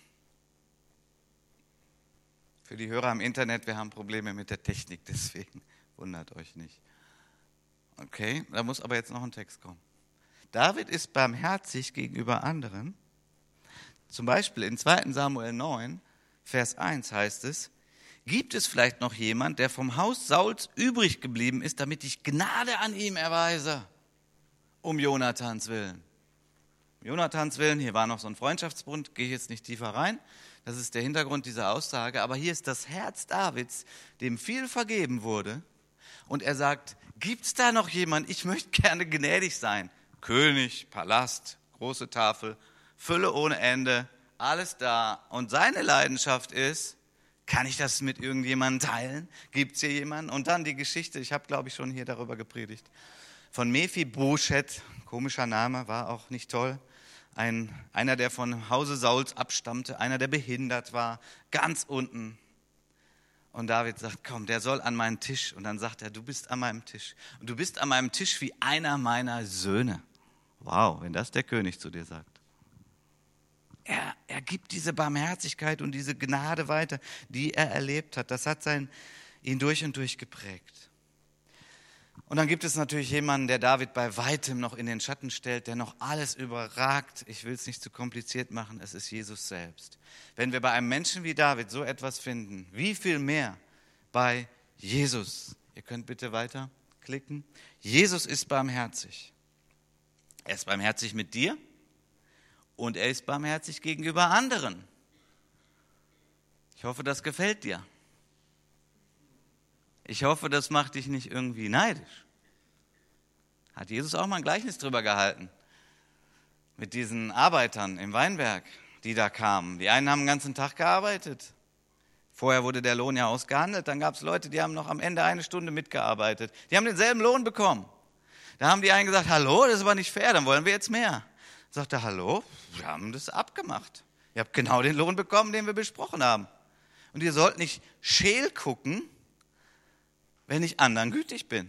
Für die Hörer im Internet, wir haben Probleme mit der Technik, deswegen wundert euch nicht. Okay, da muss aber jetzt noch ein Text kommen. David ist barmherzig gegenüber anderen. Zum Beispiel in zweiter Samuel neun, Vers eins heißt es, gibt es vielleicht noch jemand, der vom Haus Sauls übrig geblieben ist, damit ich Gnade an ihm erweise, um Jonathans willen. Um Jonathans willen, hier war noch so ein Freundschaftsbund, gehe ich jetzt nicht tiefer rein. Das ist der Hintergrund dieser Aussage. Aber hier ist das Herz Davids, dem viel vergeben wurde. Und er sagt, gibt es da noch jemand, ich möchte gerne gnädig sein. König, Palast, große Tafel, Fülle ohne Ende, alles da. Und seine Leidenschaft ist, kann ich das mit irgendjemandem teilen? Gibt es hier jemanden? Und dann die Geschichte, ich habe glaube ich schon hier darüber gepredigt, von Mephibosheth, komischer Name, war auch nicht toll. Ein, einer, der von Hause Sauls abstammte, einer, der behindert war, ganz unten. Und David sagt, komm, der soll an meinen Tisch. Und dann sagt er, du bist an meinem Tisch. Und du bist an meinem Tisch wie einer meiner Söhne. Wow, wenn das der König zu dir sagt. Er, er gibt diese Barmherzigkeit und diese Gnade weiter, die er erlebt hat. Das hat sein, ihn durch und durch geprägt. Und dann gibt es natürlich jemanden, der David bei weitem noch in den Schatten stellt, der noch alles überragt. Ich will es nicht zu kompliziert machen, es ist Jesus selbst. Wenn wir bei einem Menschen wie David so etwas finden, wie viel mehr bei Jesus? Ihr könnt bitte weiterklicken. Jesus ist barmherzig. Er ist barmherzig mit dir und er ist barmherzig gegenüber anderen. Ich hoffe, das gefällt dir. Ich hoffe, das macht dich nicht irgendwie neidisch. Hat Jesus auch mal ein Gleichnis drüber gehalten. Mit diesen Arbeitern im Weinberg, die da kamen. Die einen haben den ganzen Tag gearbeitet. Vorher wurde der Lohn ja ausgehandelt. Dann gab es Leute, die haben noch am Ende eine Stunde mitgearbeitet. Die haben denselben Lohn bekommen. Da haben die einen gesagt, hallo, das ist aber nicht fair, dann wollen wir jetzt mehr. Sagt er, hallo, wir haben das abgemacht. Ihr habt genau den Lohn bekommen, den wir besprochen haben. Und ihr sollt nicht scheel gucken, wenn ich anderen gütig bin.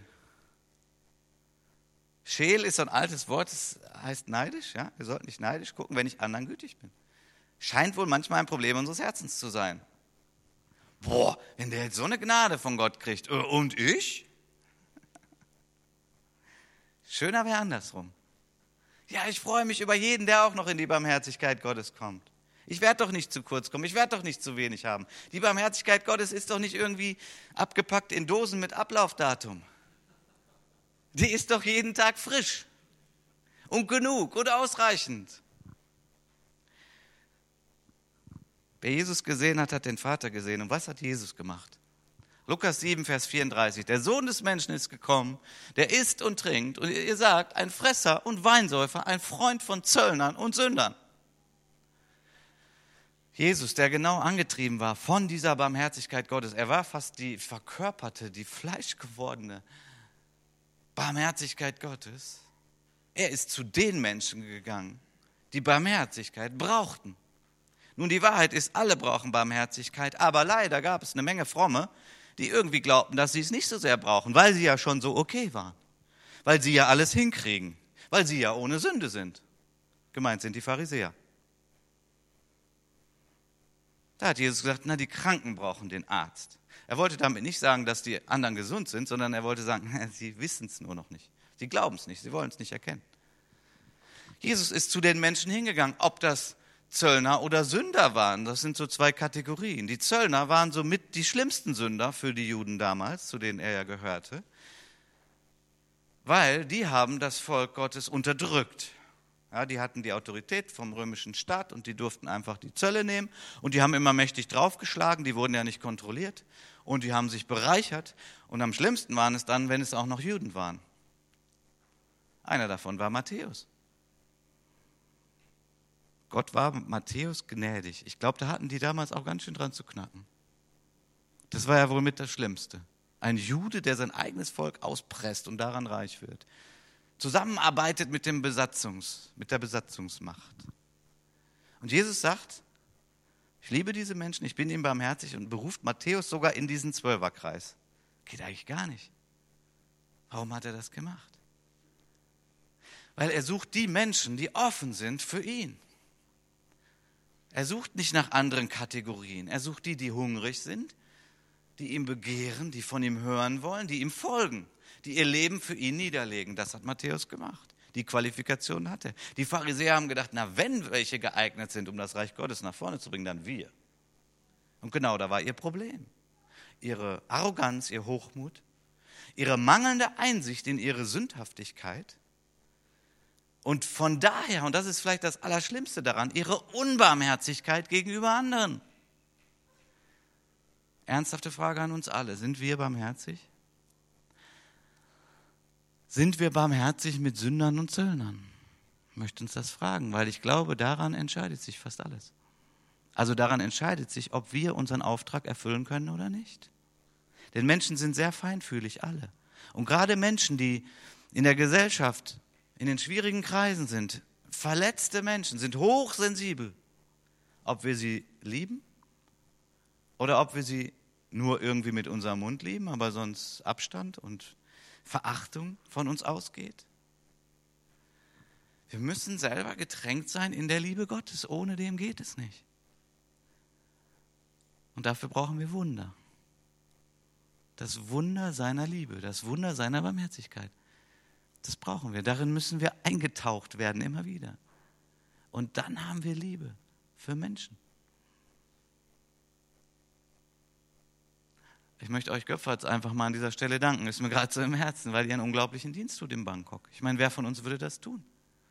Scheel ist so ein altes Wort, das heißt neidisch. Ja? Wir sollten nicht neidisch gucken, wenn ich anderen gütig bin. Scheint wohl manchmal ein Problem unseres Herzens zu sein. Boah, wenn der jetzt so eine Gnade von Gott kriegt, und ich? Schöner wäre andersrum. Ja, ich freue mich über jeden, der auch noch in die Barmherzigkeit Gottes kommt. Ich werde doch nicht zu kurz kommen, ich werde doch nicht zu wenig haben. Die Barmherzigkeit Gottes ist doch nicht irgendwie abgepackt in Dosen mit Ablaufdatum. Die ist doch jeden Tag frisch und genug und ausreichend. Wer Jesus gesehen hat, hat den Vater gesehen. Und was hat Jesus gemacht? Lukas sieben, Vers vierunddreißig. Der Sohn des Menschen ist gekommen, der isst und trinkt. Und ihr sagt, ein Fresser und Weinsäufer, ein Freund von Zöllnern und Sündern. Jesus, der genau angetrieben war von dieser Barmherzigkeit Gottes. Er war fast die verkörperte, die fleischgewordene Barmherzigkeit Gottes. Er ist zu den Menschen gegangen, die Barmherzigkeit brauchten. Nun, die Wahrheit ist, alle brauchen Barmherzigkeit, aber leider gab es eine Menge Fromme, die irgendwie glaubten, dass sie es nicht so sehr brauchen, weil sie ja schon so okay waren, weil sie ja alles hinkriegen, weil sie ja ohne Sünde sind. Gemeint sind die Pharisäer. Da hat Jesus gesagt, na, die Kranken brauchen den Arzt. Er wollte damit nicht sagen, dass die anderen gesund sind, sondern er wollte sagen, sie wissen es nur noch nicht. Sie glauben es nicht, sie wollen es nicht erkennen. Jesus ist zu den Menschen hingegangen, ob das Zöllner oder Sünder waren. Das sind so zwei Kategorien. Die Zöllner waren somit die schlimmsten Sünder für die Juden damals, zu denen er ja gehörte, weil die haben das Volk Gottes unterdrückt. Ja, die hatten die Autorität vom römischen Staat und die durften einfach die Zölle nehmen und die haben immer mächtig draufgeschlagen, die wurden ja nicht kontrolliert und die haben sich bereichert und am schlimmsten waren es dann, wenn es auch noch Juden waren. Einer davon war Matthäus. Gott war Matthäus gnädig. Ich glaube, da hatten die damals auch ganz schön dran zu knacken. Das war ja wohl mit das Schlimmste. Ein Jude, der sein eigenes Volk auspresst und daran reich wird. Zusammenarbeitet mit, dem Besatzungs, mit der Besatzungsmacht. Und Jesus sagt, ich liebe diese Menschen, ich bin ihnen barmherzig und beruft Matthäus sogar in diesen Zwölferkreis. Geht eigentlich gar nicht. Warum hat er das gemacht? Weil er sucht die Menschen, die offen sind für ihn. Er sucht nicht nach anderen Kategorien. Er sucht die, die hungrig sind, die ihm begehren, die von ihm hören wollen, die ihm folgen, die ihr Leben für ihn niederlegen. Das hat Matthäus gemacht. Die Qualifikation hatte. Die Pharisäer haben gedacht, na, wenn welche geeignet sind, um das Reich Gottes nach vorne zu bringen, dann wir. Und genau da war ihr Problem. Ihre Arroganz, ihr Hochmut, ihre mangelnde Einsicht in ihre Sündhaftigkeit. Und von daher, und das ist vielleicht das Allerschlimmste daran, ihre Unbarmherzigkeit gegenüber anderen. Ernsthafte Frage an uns alle. Sind wir barmherzig? Sind wir barmherzig mit Sündern und Zöllnern? Ich möchte uns das fragen, weil ich glaube, daran entscheidet sich fast alles. Also daran entscheidet sich, ob wir unseren Auftrag erfüllen können oder nicht. Denn Menschen sind sehr feinfühlig, alle. Und gerade Menschen, die in der Gesellschaft in den schwierigen Kreisen sind, verletzte Menschen, sind hochsensibel, ob wir sie lieben oder ob wir sie nur irgendwie mit unserem Mund lieben, aber sonst Abstand und Verachtung von uns ausgeht. Wir müssen selber getränkt sein in der Liebe Gottes, ohne dem geht es nicht. Und dafür brauchen wir Wunder. Das Wunder seiner Liebe, das Wunder seiner Barmherzigkeit. Das brauchen wir. Darin müssen wir eingetaucht werden, immer wieder. Und dann haben wir Liebe für Menschen. Ich möchte euch Göpferts einfach mal an dieser Stelle danken. Ist mir gerade so im Herzen, weil ihr einen unglaublichen Dienst tut in Bangkok. Ich meine, wer von uns würde das tun?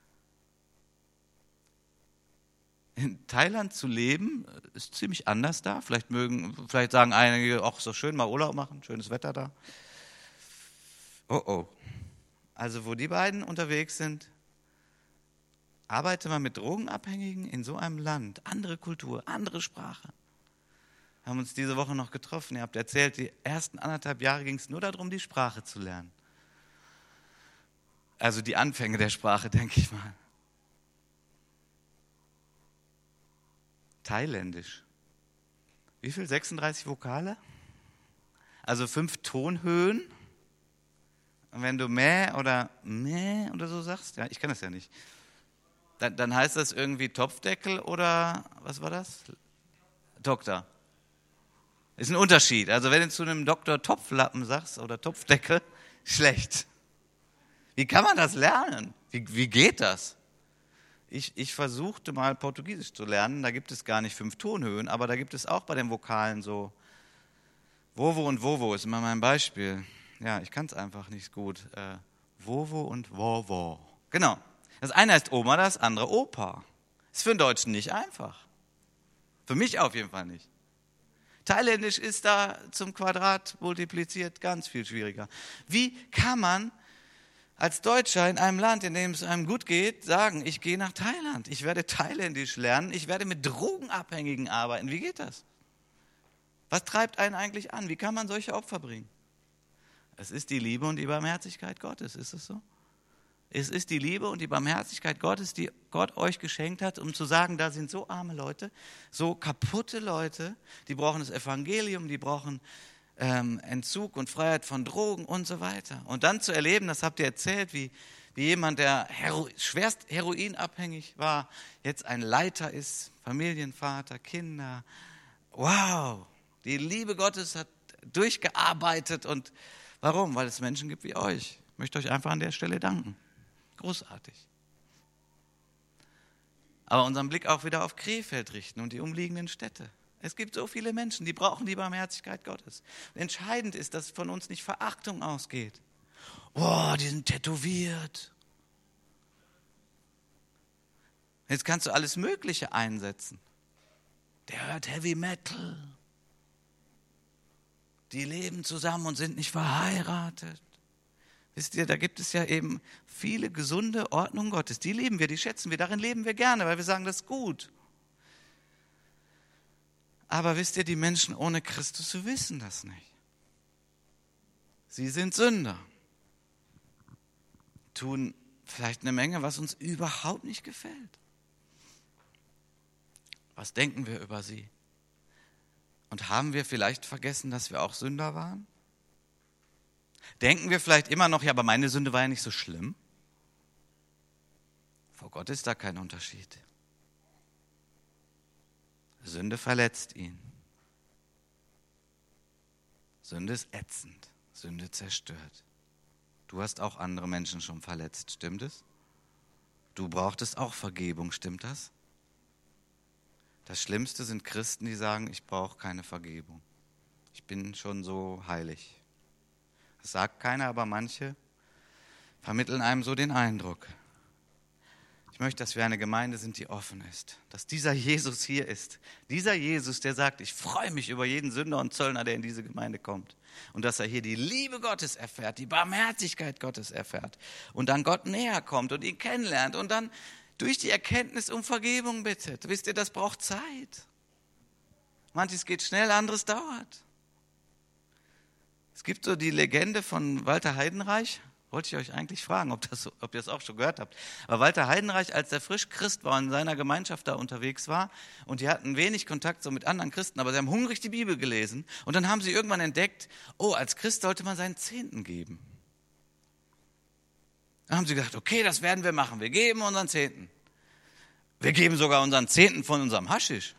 In Thailand zu leben, ist ziemlich anders da. Vielleicht mögen, vielleicht sagen einige, ach, so schön, mal Urlaub machen, schönes Wetter da. Oh, oh. Also wo die beiden unterwegs sind, arbeite mal mit Drogenabhängigen in so einem Land. Andere Kultur, andere Sprache. Wir haben uns diese Woche noch getroffen. Ihr habt erzählt, die ersten anderthalb Jahre ging es nur darum, die Sprache zu lernen. Also die Anfänge der Sprache, denke ich mal. Thailändisch. Wie viel? sechsunddreißig Vokale? Also fünf Tonhöhen. Und wenn du Mäh oder Mäh oder so sagst, ja, ich kann das ja nicht, dann, dann heißt das irgendwie Topfdeckel oder, was war das? Doktor. Ist ein Unterschied. Also wenn du zu einem Doktor Topflappen sagst oder Topfdeckel, schlecht. Wie kann man das lernen? Wie, wie geht das? Ich, ich versuchte mal Portugiesisch zu lernen, da gibt es gar nicht fünf Tonhöhen, aber da gibt es auch bei den Vokalen so Vovo und Vovo ist immer mein Beispiel. Ja, ich kann es einfach nicht gut. Äh, Vovo und Vovo. Genau. Das eine heißt Oma, das andere Opa. Ist für einen Deutschen nicht einfach. Für mich auf jeden Fall nicht. Thailändisch ist da zum Quadrat multipliziert ganz viel schwieriger. Wie kann man als Deutscher in einem Land, in dem es einem gut geht, sagen, ich gehe nach Thailand, ich werde Thailändisch lernen, ich werde mit Drogenabhängigen arbeiten. Wie geht das? Was treibt einen eigentlich an? Wie kann man solche Opfer bringen? Es ist die Liebe und die Barmherzigkeit Gottes, ist es so? Es ist die Liebe und die Barmherzigkeit Gottes, die Gott euch geschenkt hat, um zu sagen, da sind so arme Leute, so kaputte Leute, die brauchen das Evangelium, die brauchen ähm, Entzug und Freiheit von Drogen und so weiter. Und dann zu erleben, das habt ihr erzählt, wie, wie jemand, der Hero, schwerst heroinabhängig war, jetzt ein Leiter ist, Familienvater, Kinder. Wow, die Liebe Gottes hat durchgearbeitet. Und warum? Weil es Menschen gibt wie euch. Ich möchte euch einfach an der Stelle danken. Großartig. Aber unseren Blick auch wieder auf Krefeld richten und die umliegenden Städte. Es gibt so viele Menschen, die brauchen die Barmherzigkeit Gottes. Und entscheidend ist, dass von uns nicht Verachtung ausgeht. Oh, die sind tätowiert. Jetzt kannst du alles Mögliche einsetzen. Der hört Heavy Metal. Die leben zusammen und sind nicht verheiratet. Wisst ihr, da gibt es ja eben viele gesunde Ordnungen Gottes. Die lieben wir, die schätzen wir, darin leben wir gerne, weil wir sagen, das ist gut. Aber wisst ihr, die Menschen ohne Christus wissen das nicht. Sie sind Sünder. Tun vielleicht eine Menge, was uns überhaupt nicht gefällt. Was denken wir über sie? Und haben wir vielleicht vergessen, dass wir auch Sünder waren? Denken wir vielleicht immer noch, ja, aber meine Sünde war ja nicht so schlimm? Vor Gott ist da kein Unterschied. Sünde verletzt ihn. Sünde ist ätzend. Sünde zerstört. Du hast auch andere Menschen schon verletzt, stimmt es? Du brauchtest auch Vergebung, stimmt das? Das Schlimmste sind Christen, die sagen, ich brauche keine Vergebung. Ich bin schon so heilig. Das sagt keiner, aber manche vermitteln einem so den Eindruck. Ich möchte, dass wir eine Gemeinde sind, die offen ist. Dass dieser Jesus hier ist. Dieser Jesus, der sagt, ich freue mich über jeden Sünder und Zöllner, der in diese Gemeinde kommt. Und dass er hier die Liebe Gottes erfährt, die Barmherzigkeit Gottes erfährt. Und dann Gott näher kommt und ihn kennenlernt. Und dann durch die Erkenntnis um Vergebung bittet. Wisst ihr, das braucht Zeit. Manches geht schnell, anderes dauert. Es gibt so die Legende von Walter Heidenreich. Wollte ich euch eigentlich fragen, ob, das, ob ihr das auch schon gehört habt. Aber Walter Heidenreich, als er frisch Christ war und in seiner Gemeinschaft da unterwegs war, und die hatten wenig Kontakt so mit anderen Christen, aber sie haben hungrig die Bibel gelesen. Und dann haben sie irgendwann entdeckt, oh, als Christ sollte man seinen Zehnten geben. Dann haben sie gedacht, okay, das werden wir machen. Wir geben unseren Zehnten. Wir geben sogar unseren Zehnten von unserem Haschisch.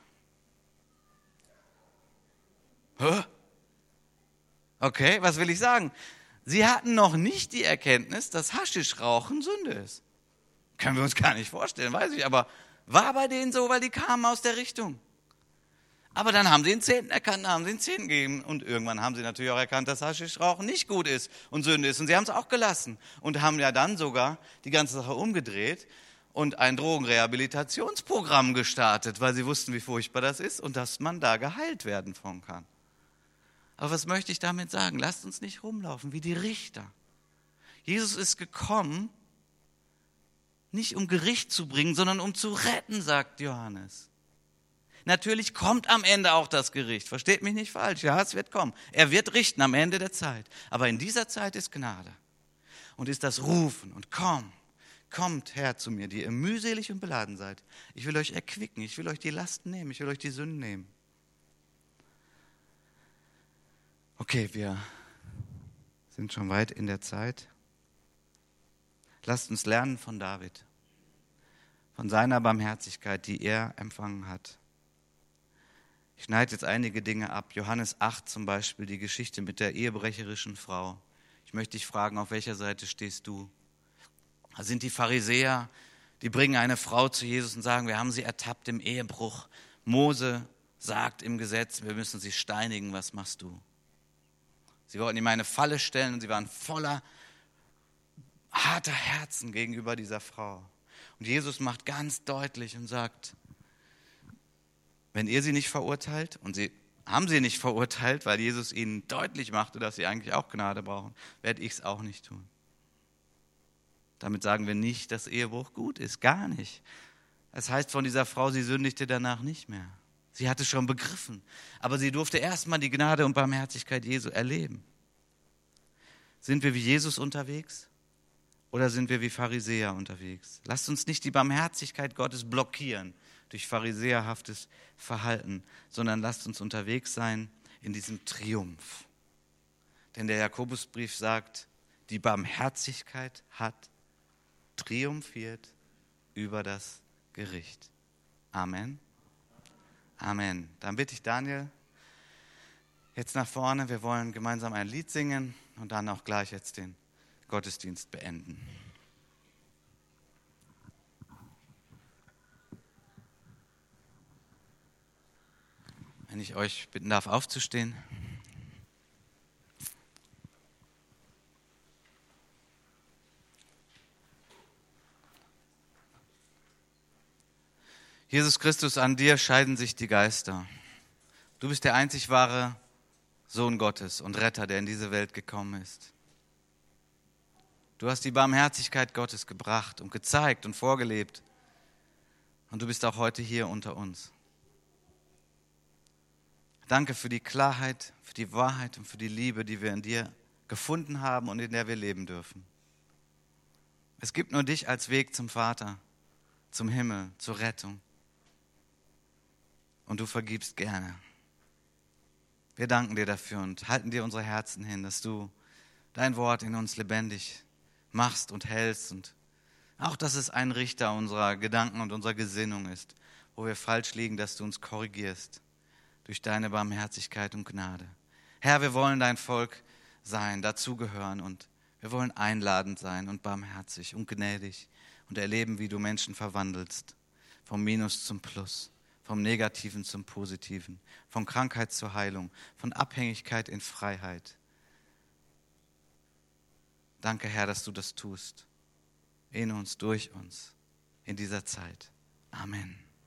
Hä? Okay, was will ich sagen? Sie hatten noch nicht die Erkenntnis, dass Haschischrauchen Sünde ist. Können wir uns gar nicht vorstellen, weiß ich. Aber war bei denen so, weil die kamen aus der Richtung. Aber dann haben sie den Zehnten erkannt, haben sie den Zehnten gegeben. Und irgendwann haben sie natürlich auch erkannt, dass Haschischrauchen nicht gut ist und Sünde ist. Und sie haben es auch gelassen. Und haben ja dann sogar die ganze Sache umgedreht und ein Drogenrehabilitationsprogramm gestartet, weil sie wussten, wie furchtbar das ist und dass man da geheilt werden von kann. Aber was möchte ich damit sagen? Lasst uns nicht rumlaufen wie die Richter. Jesus ist gekommen, nicht um Gericht zu bringen, sondern um zu retten, sagt Johannes. Natürlich kommt am Ende auch das Gericht. Versteht mich nicht falsch. Ja, es wird kommen. Er wird richten am Ende der Zeit. Aber in dieser Zeit ist Gnade. Und ist das Rufen und komm, kommt her zu mir, die ihr mühselig und beladen seid. Ich will euch erquicken. Ich will euch die Lasten nehmen. Ich will euch die Sünden nehmen. Okay, wir sind schon weit in der Zeit. Lasst uns lernen von David, von seiner Barmherzigkeit, die er empfangen hat. Ich schneide jetzt einige Dinge ab. Johannes acht zum Beispiel, die Geschichte mit der ehebrecherischen Frau. Ich möchte dich fragen, auf welcher Seite stehst du? Da sind die Pharisäer, die bringen eine Frau zu Jesus und sagen, wir haben sie ertappt im Ehebruch. Mose sagt im Gesetz, wir müssen sie steinigen, was machst du? Sie wollten ihm eine Falle stellen und sie waren voller harter Herzen gegenüber dieser Frau. Und Jesus macht ganz deutlich und sagt, wenn ihr sie nicht verurteilt und sie haben sie nicht verurteilt, weil Jesus ihnen deutlich machte, dass sie eigentlich auch Gnade brauchen, werde ich es auch nicht tun. Damit sagen wir nicht, dass Ehebruch gut ist, gar nicht. Es heißt von dieser Frau, sie sündigte danach nicht mehr. Sie hatte schon begriffen, aber sie durfte erstmal die Gnade und Barmherzigkeit Jesu erleben. Sind wir wie Jesus unterwegs oder sind wir wie Pharisäer unterwegs? Lasst uns nicht die Barmherzigkeit Gottes blockieren durch pharisäerhaftes Verhalten, sondern lasst uns unterwegs sein in diesem Triumph. Denn der Jakobusbrief sagt, die Barmherzigkeit hat triumphiert über das Gericht. Amen. Amen. Dann bitte ich Daniel jetzt nach vorne. Wir wollen gemeinsam ein Lied singen und dann auch gleich jetzt den Gottesdienst beenden. Wenn ich euch bitten darf, aufzustehen. Jesus Christus, an dir scheiden sich die Geister. Du bist der einzig wahre Sohn Gottes und Retter, der in diese Welt gekommen ist. Du hast die Barmherzigkeit Gottes gebracht und gezeigt und vorgelebt. Und du bist auch heute hier unter uns. Danke für die Klarheit, für die Wahrheit und für die Liebe, die wir in dir gefunden haben und in der wir leben dürfen. Es gibt nur dich als Weg zum Vater, zum Himmel, zur Rettung. Und du vergibst gerne. Wir danken dir dafür und halten dir unsere Herzen hin, dass du dein Wort in uns lebendig machst und hältst. Und auch, dass es ein Richter unserer Gedanken und unserer Gesinnung ist, wo wir falsch liegen, dass du uns korrigierst durch deine Barmherzigkeit und Gnade. Herr, wir wollen dein Volk sein, dazugehören und wir wollen einladend sein und barmherzig und gnädig und erleben, wie du Menschen verwandelst, vom Minus zum Plus, vom Negativen zum Positiven, von Krankheit zur Heilung, von Abhängigkeit in Freiheit. Danke, Herr, dass du das tust, in uns, durch uns, in dieser Zeit. Amen.